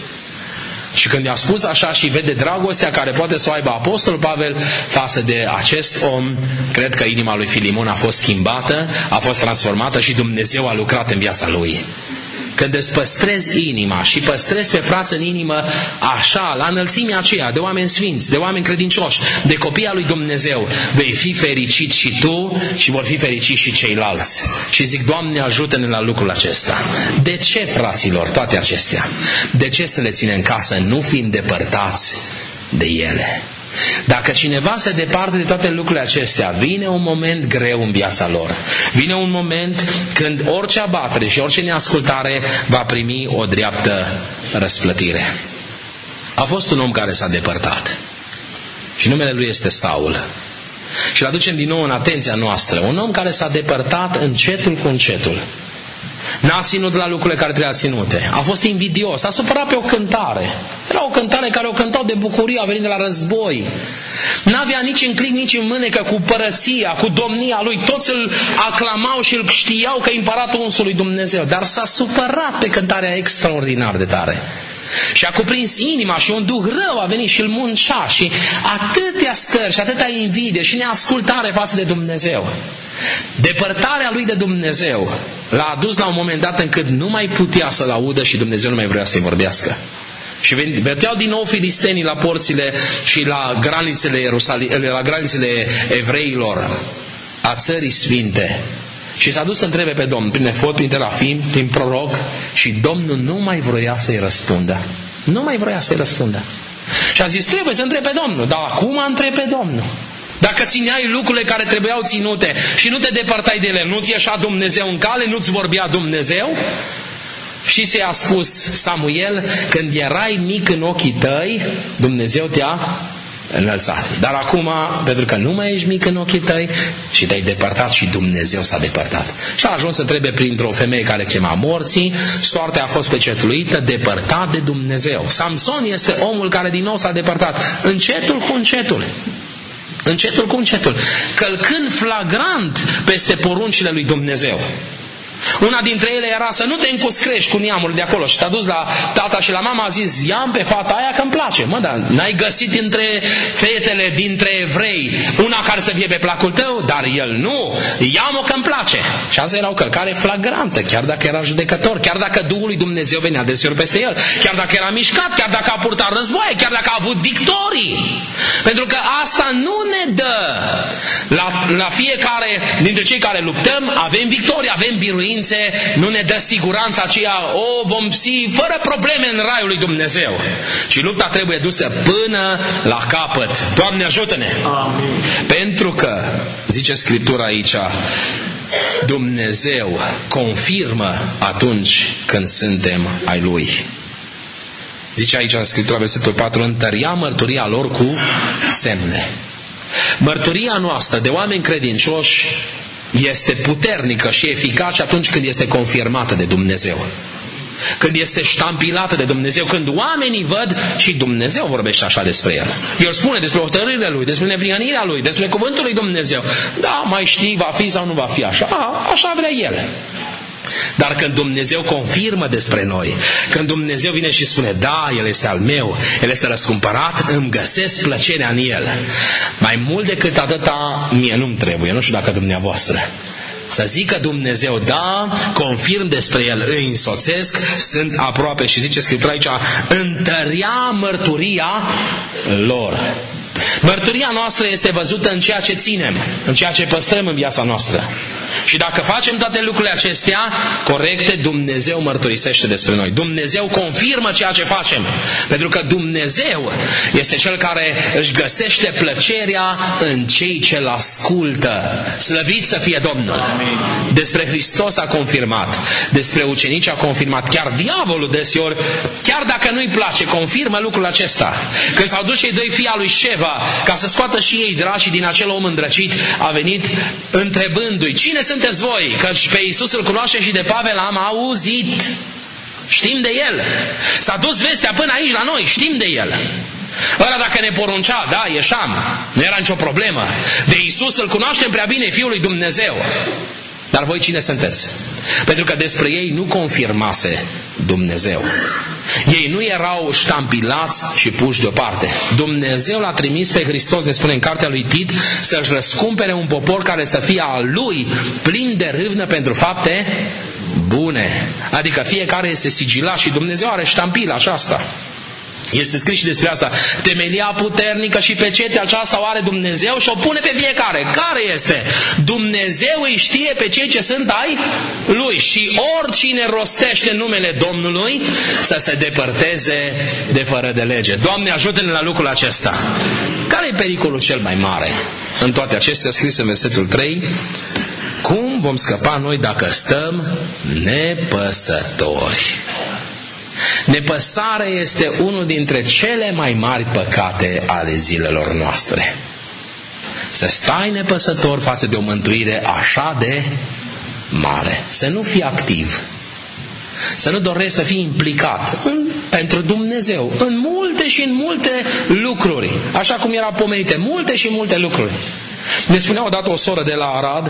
Și când i-a spus așa și vede dragostea care poate să o aibă Apostolul Pavel față de acest om, cred că inima lui Filimon a fost schimbată, a fost transformată și Dumnezeu a lucrat în viața lui. Când îți păstrezi inima și păstrezi pe frață în inimă așa, la înălțimea aceea, de oameni sfinți, de oameni credincioși, de copii al lui Dumnezeu, vei fi fericit și tu și vor fi fericiți și ceilalți. Și zic, Doamne, ajută-ne la lucrul acesta. De ce, fraților, toate acestea? De ce să le ținem în casă, nu fiind depărtați de ele? Dacă cineva se departe de toate lucrurile acestea, vine un moment greu în viața lor. Vine un moment când orice abatere și orice neascultare va primi o dreaptă răsplătire. A fost un om care s-a depărtat și numele lui este Saul. Și îl aducem din nou în atenția noastră. Un om care s-a depărtat încetul cu încetul. N-a ținut la lucrurile care trebuia ținute. A fost invidios, a supărat pe o cântare. Era o cântare care o cântau de bucurie, a venit de la război. N-avea nici în clic, nici în mânecă cu părăția, cu domnia lui. Toți îl aclamau și îl știau că e împăratul unsului Dumnezeu. Dar s-a supărat pe cântarea extraordinar de tare. Și a cuprins inima și un duh rău a venit și îl muncea. Și atâtea stări și atâtea invidie și neascultare față de Dumnezeu. Depărtarea lui de Dumnezeu l-a adus la un moment dat încât nu mai putea să-l audă și Dumnezeu nu mai vrea să-i vorbească. Și veteau din nou filistenii la porțile și la granițele, Ierusalim, la granițele evreilor a țării sfinte. Și s-a dus să întrebe pe Domnul prin efod, prin terafim, prin proroc, și Domnul nu mai vroia să-i răspundă. Nu mai vroia să-i răspundă. Și a zis, trebuie să întrebe pe Domnul. Dar acum întrebe pe Domnul. Dacă țineai lucrurile care trebuiau ținute și nu te depărtai de ele, nu-ți ieșea Dumnezeu în cale, nu-ți vorbea Dumnezeu? Și ce a spus Samuel? Când erai mic în ochii tăi, Dumnezeu te-a înălțat. Dar acum, pentru că nu mai ești mic în ochii tăi și te-ai depărtat, și Dumnezeu s-a depărtat. Și a ajuns să trebuie printr-o femeie care chema morții, soarta a fost pecetluită, depărtat de Dumnezeu. Samson este omul care din nou s-a depărtat, încetul cu încetul. Încetul cu încetul, călcând flagrant peste poruncile lui Dumnezeu. Una dintre ele era să nu te încuscrești cu neamul de acolo. Și s-a dus la tata și la mama, a zis, ia-mi pe fata aia că îmi place. Mă, dar n-ai găsit între fetele dintre evrei una care să fie pe placul tău? Dar el nu, ia-mă că îmi place. Și asta era o călcare flagrantă, chiar dacă era judecător, chiar dacă Duhul lui Dumnezeu venea deseori peste el, chiar dacă era mișcat, chiar dacă a purtat războaie, chiar dacă a avut victorii. Pentru că asta nu ne dă. La, la fiecare dintre cei care luptăm avem victorie, avem biruințe, nu ne dă siguranța aceea, o, vom fi fără probleme în raiul lui Dumnezeu. Și lupta trebuie dusă până la capăt. Doamne, ajută-ne! Amin. Pentru că, zice Scriptura aici, Dumnezeu confirmă atunci când suntem ai Lui. Zice aici în Scriptura, versetul patru, întăria mărturia lor cu semne. Mărturia noastră de oameni credincioși este puternică și eficace atunci când este confirmată de Dumnezeu. Când este ștampilată de Dumnezeu, când oamenii văd și Dumnezeu vorbește așa despre el. El spune despre hotărârile lui, despre neprihănirea lui, despre cuvântul lui Dumnezeu. Da, mai știi, va fi sau nu va fi așa. A, așa vrea el. Dar când Dumnezeu confirmă despre noi, când Dumnezeu vine și spune, da, El este al meu, El este răscumpărat, îmi găsesc plăcerea în El. Mai mult decât atâta, mie nu-mi trebuie, nu știu dacă dumneavoastră. Să zică Dumnezeu, da, confirm despre El, îi însoțesc, sunt aproape. Și zice Scriptura aici, întărea mărturia lor. Mărturia noastră este văzută în ceea ce ținem, în ceea ce păstrăm în viața noastră. Și dacă facem toate lucrurile acestea corecte, Dumnezeu mărturisește despre noi. Dumnezeu confirmă ceea ce facem. Pentru că Dumnezeu este Cel care își găsește plăcerea în cei ce îl ascultă. Slăvit să fie Domnul! Amin. Despre Hristos a confirmat, despre ucenici a confirmat. Chiar diavolul deseori, chiar dacă nu-i place, confirmă lucrul acesta. Când s-au dus cei doi fii al lui Șeva ca să scoată și ei dracii din acel om îndrăcit, a venit întrebându-i, cine sunteți voi? Căci pe Iisus îl cunoaște și de Pavel am auzit. Știm de el. S-a dus vestea până aici la noi, știm de el. Ăla dacă ne poruncea, da, ieșam, nu era nicio problemă. De Iisus îl cunoaștem prea bine, Fiul lui Dumnezeu. Dar voi cine sunteți? Pentru că despre ei nu confirmase Dumnezeu. Ei nu erau ștampilați și puși deoparte. Dumnezeu l-a trimis pe Hristos, ne spune în cartea lui Tit, să-și răscumpere un popor care să fie al lui, plin de râvnă pentru fapte bune. Adică fiecare este sigilat și Dumnezeu are ștampila aceasta. Este scris și despre asta. Temelia puternică și pecetea aceasta o are Dumnezeu și o pune pe fiecare. Care este? Dumnezeu îi știe pe cei ce sunt ai Lui. Și oricine rostește numele Domnului să se depărteze de fără de lege. Doamne, ajută-ne la lucrul acesta. Care e pericolul cel mai mare în toate acestea? Scris în versetul trei. Cum vom scăpa noi dacă stăm nepăsători? Nepăsarea este unul dintre cele mai mari păcate ale zilelor noastre. Să stai nepăsător față de o mântuire așa de mare. Să nu fii activ. Să nu dorești să fii implicat în, pentru Dumnezeu în multe și în multe lucruri. Așa cum erau pomenite, multe și multe lucruri. Ne spunea odată o soră de la Arad,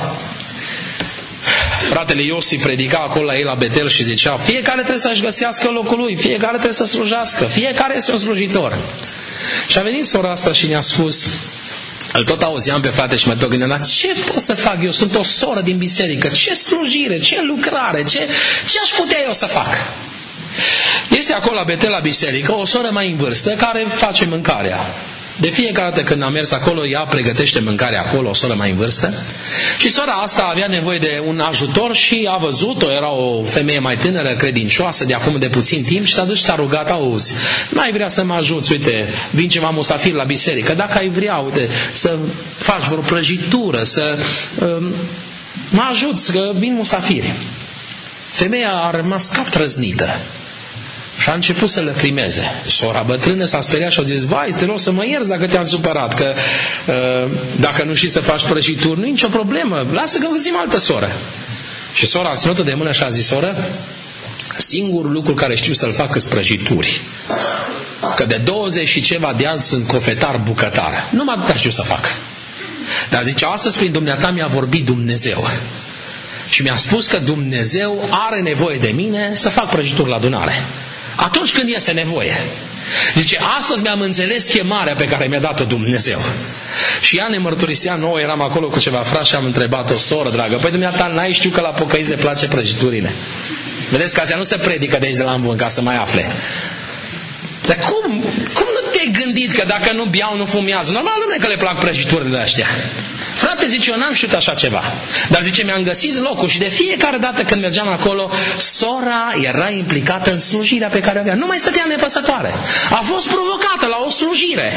fratele Iosif predica acolo la ei la Betel și zicea: fiecare trebuie să-și găsească locul lui, fiecare trebuie să slujească, fiecare este un slujitor. Și a venit sora asta și ne-a spus, îl tot auzeam pe frate și mă tot gândeam: ce pot să fac eu? Sunt o soră din biserică, ce slujire, ce lucrare, ce, ce aș putea eu să fac? Este acolo la Betel la biserică o soră mai în vârstă care face mâncarea. De fiecare dată când am mers acolo, ea pregătește mâncarea acolo, o soră mai în vârstă. Și sora asta avea nevoie de un ajutor și a văzut-o, era o femeie mai tânără, credincioasă, de acum de puțin timp, și s-a dus și s-a rugat: auzi, n-ai vrea să mă ajuți, uite, vin ceva musafiri la biserică, dacă ai vrea, uite, să faci vreo prăjitură, să um, mă ajuți, că vin musafiri. Femeia a rămas ca trăznită și a început să lăcrimeze. Sora bătrână s-a speriat și a zis: vai, te rog să mă ierți dacă te-am supărat, că uh, dacă nu știi să faci prăjituri, nu e nicio problemă, lasă că găsim altă soră. Și sora a ținut-o de mână și a zis: soră, singurul lucru care știu să-l fac sunt prăjituri, că de douăzeci și ceva de ani sunt cofetar bucătar, numai atâta știu să fac. Dar zice, astăzi prin dumneata mi-a vorbit Dumnezeu și mi-a spus că Dumnezeu are nevoie de mine să fac prăjituri la adunare atunci când este nevoie. Zice, astăzi mi-am înțeles chemarea pe care mi-a dat-o Dumnezeu. Și ea ne mărturisea nouă, eram acolo cu ceva frați și am întrebat-o: soră dragă, păi dumneata n-ai știu că la pocăiți le place prăjiturile? Vedeți că astea nu se predică de aici de la Amvon ca să mai afle. Dar cum, cum nu te-ai gândit că dacă nu beau, nu fumează? Normal, nu că le plac prăjiturile astea. Frate, zice, eu n-am știut așa ceva. Dar zice, mi-am găsit locul și de fiecare dată când mergeam acolo, sora era implicată în slujirea pe care o avea. Nu mai stătea nepăsătoare. A fost provocată la o slujire.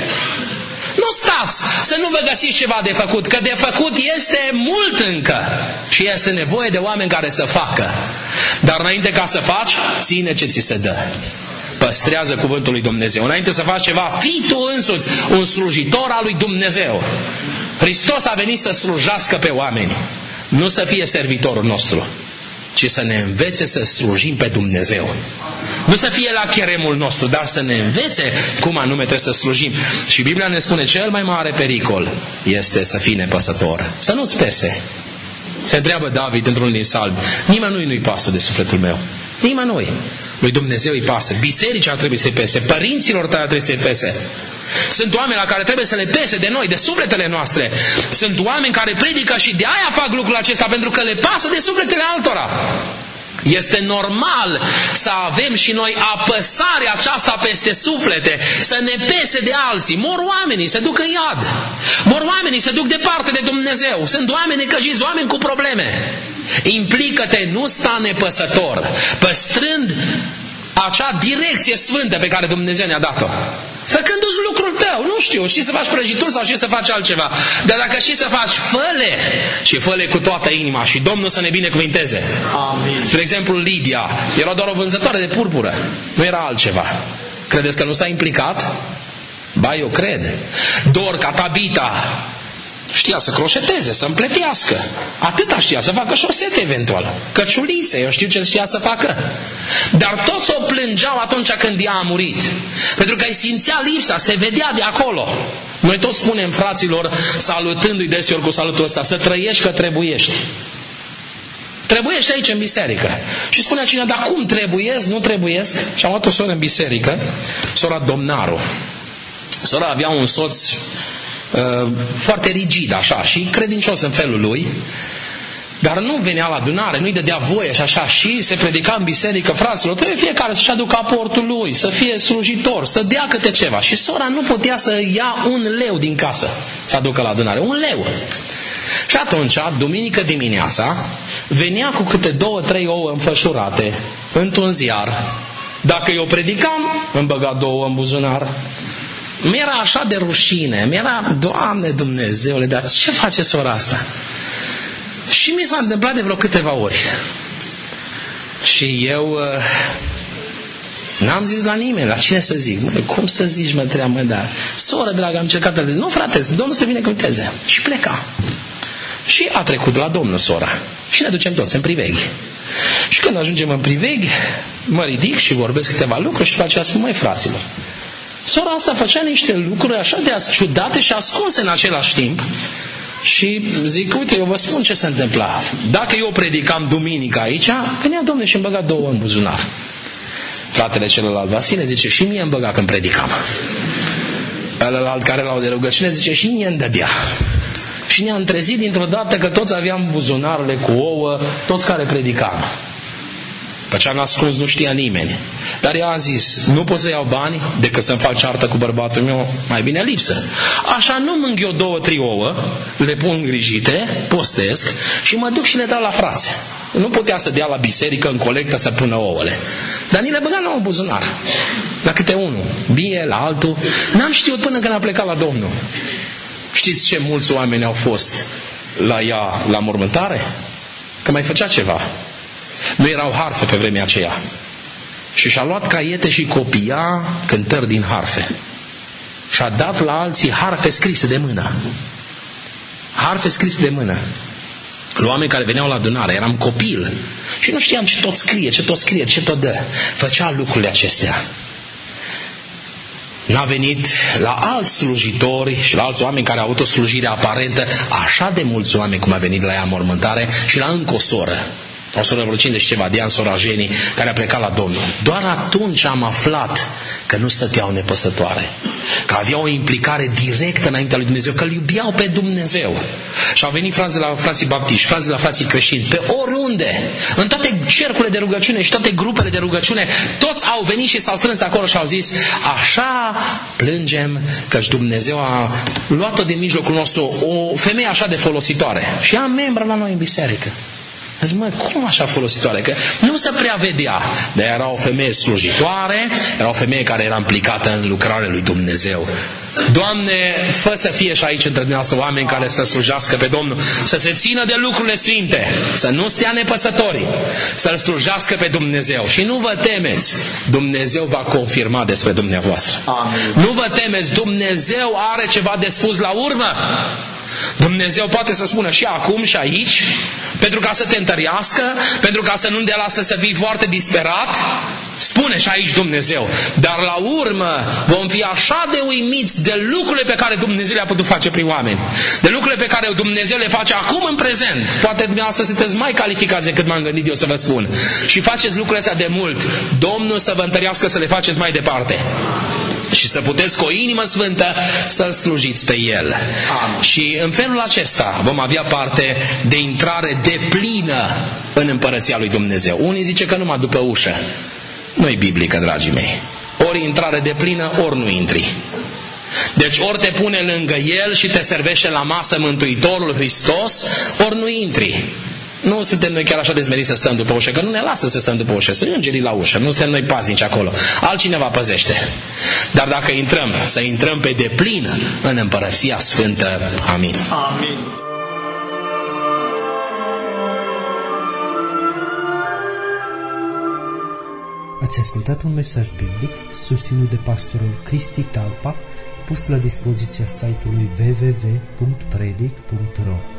Nu stați să nu vă găsiți ceva de făcut, că de făcut este mult încă și este nevoie de oameni care să facă. Dar înainte ca să faci, ține ce ți se dă. Păstrează cuvântul lui Dumnezeu. Înainte să faci ceva, fii tu însuți un slujitor al lui Dumnezeu. Hristos a venit să slujească pe oameni, nu să fie servitorul nostru, ci să ne învețe să slujim pe Dumnezeu. Nu să fie la cheremul nostru, dar să ne învețe cum anume trebuie să slujim. Și Biblia ne spune, cel mai mare pericol este să fii nepăsător, să nu-ți pese. Se întreabă David într-unul din salmi: nimănui nu-i pasă de sufletul meu. Nimănui. Lui Dumnezeu îi pasă. Bisericii ar trebui să-i pese. Părinților tăi ar trebui să-i pese. Sunt oameni la care trebuie să le pese de noi, de sufletele noastre. Sunt oameni care predică și de aia fac lucrul acesta, pentru că le pasă de sufletele altora. Este normal să avem și noi apăsarea aceasta peste suflete, să ne pese de alții. Mor oamenii, se duc în iad. Mor oamenii, se duc departe de Dumnezeu. Sunt oameni necăjiți, oameni cu probleme. Implică-te, nu sta nepăsător, păstrând acea direcție sfântă pe care Dumnezeu ne-a dat-o. Făcându-ți lucrul tău, nu știu, știi să faci prăjituri sau știi să faci altceva. Dar dacă știi să faci, fă-le. Și fă-le cu toată inima și Domnul să ne binecuvinteze. Amin. Spre exemplu, Lidia era doar o vânzătoare de purpură, nu era altceva. Credeți că nu s-a implicat? Ba, eu cred. Dorca, Tabita știa să croșeteze, să împletească. Atâta știa, să facă șosete eventual, căciulițe, eu știu ce știa să facă. Dar toți o plângeau atunci când ea a murit, pentru că îi simțea lipsa, se vedea de acolo. Noi toți spunem fraților, salutându-i deseori cu salutul ăsta: să trăiești că trebuiești. Trebuiești aici în biserică. Și spunea cineva: dar cum trebuiesc, nu trebuiesc? Și am luat o soră în biserică, sora Domnaru. Sora avea un soț Uh, foarte rigid așa și credincios în felul lui, dar nu venea la adunare, nu-i dădea voie și așa, și se predica în biserică: fraților, trebuie fiecare să-și aducă aportul lui, să fie slujitor, să dea câte ceva. Și sora nu putea să ia un leu din casă să aducă la adunare, un leu. Și atunci, duminică dimineața, venea cu câte două, trei ouă înfășurate într-un ziar. Dacă eu predicam, îmi băga două în buzunar. Mi-era așa de rușine, mi-era: Doamne Dumnezeule, dar ce face sora asta? Și mi s-a întâmplat de vreo câteva ori. Și eu N-am zis la nimeni, la cine să zic? Mă, cum să zici, mă, treaba, mă, da. Soră, dragă, am încercat să... Nu, frate, Domnul să te binecuvânteze. Și pleca. Și a trecut la Domnul sora. Și ne ducem toți în priveghi. Și când ajungem în priveghi, mă ridic și vorbesc câteva lucruri și după aceea spun, măi, fraților, sora asta făcea niște lucruri așa de ciudate și ascunse în același timp. Și zic, uite, eu vă spun ce se întâmpla. Dacă eu predicam duminică aici, venea Domnul și îmi băga două în buzunar. Fratele celălalt Vasile zice, și mie îmi băga când predicam. Ălălalt care l-au de rugăciune zice, și mie îmi dădea. Și ne-am trezit dintr-o dată că toți aveam buzunarele cu ouă, toți care predicam. Pe ce am ascuns nu știa nimeni. Dar eu am zis, nu pot să iau bani decât să-mi fac ceartă cu bărbatul meu, mai bine lipsă. Așa nu mâng eu două, trei ouă, le pun îngrijite, postesc și mă duc și le dau la frați. Nu putea să dea la biserică în colectă să pună ouăle. Dar ni le băga la un buzunar. La câte unul. Bie, la altul. N-am știut până când a plecat la Domnul. Știți ce mulți oameni au fost la ea la mormântare? Că mai făcea ceva. Nu erau harfe pe vremea aceea. Și și-a luat caiete și copia cântări din harfe. Și-a dat la alții harfe scrise de mână. Harfe scrise de mână. La oameni care veneau la adunare, eram copil. Și nu știam ce tot scrie, ce tot scrie, ce tot dă. Făcea lucrurile acestea. N-a venit la alți slujitori și la alți oameni care au avut o slujire aparentă, așa de mulți oameni cum a venit la ea în mormântare și la încă o soră. O soră vreo cincizeci ceva de ani, sora Jenny, care a plecat la Domnul. Doar atunci am aflat că nu stăteau nepăsătoare, că aveau o implicare directă înaintea lui Dumnezeu, că îl iubeau pe Dumnezeu. Și au venit frați de la frații baptiști, frați de la frații creștini, pe oriunde, în toate cercurile de rugăciune și toate grupele de rugăciune, toți au venit și s-au strâns acolo și au zis, așa plângem căci Dumnezeu a luat-o din mijlocul nostru, o femeie așa de folositoare. Și ea membră la noi în biserică. Zic, mă, cum așa folositoare? Că nu se prea vedea. Dar era o femeie slujitoare, era o femeie care era implicată în lucrarea lui Dumnezeu. Doamne, fă să fie și aici între dumneavoastră oameni care să slujească pe Domnul, să se țină de lucrurile sfinte, să nu stea nepăsătorii, să-L slujească pe Dumnezeu. Și nu vă temeți, Dumnezeu va confirma despre dumneavoastră. Amin. Nu vă temeți, Dumnezeu are ceva de spus la urmă. Dumnezeu poate să spună și acum și aici, pentru ca să te întărească, pentru ca să nu te lasă să fii foarte disperat. Spune și aici Dumnezeu. Dar la urmă vom fi așa de uimiți de lucrurile pe care Dumnezeu le-a putut face prin oameni, de lucrurile pe care Dumnezeu le face acum în prezent. Poate dumneavoastră sunteți mai calificați decât m-am gândit eu să vă spun. Și faceți lucrurile astea de mult. Domnul să vă întărească să le faceți mai departe. Și să puteți cu o inimă sfântă să slujiți pe El. Amin. Și în felul acesta vom avea parte de intrare deplină în împărăția lui Dumnezeu. Unii zice că numai după ușă. Nu-i biblică, dragii mei. Ori intrare deplină, ori nu intri. Deci ori te pune lângă El și te servește la masă Mântuitorul Hristos, ori nu intri. Nu suntem noi chiar așa de smeriți să stăm după ușă, că nu ne lasă să stăm după ușă, sunt îngerii la ușă, nu suntem noi paznici acolo. Altcineva păzește. Dar dacă intrăm, să intrăm pe deplin în Împărăția Sfântă. Amin. Amin. Ați ascultat un mesaj biblic susținut de pastorul Cristi Talpa, pus la dispoziția site-ului w w w punct predic punct r o.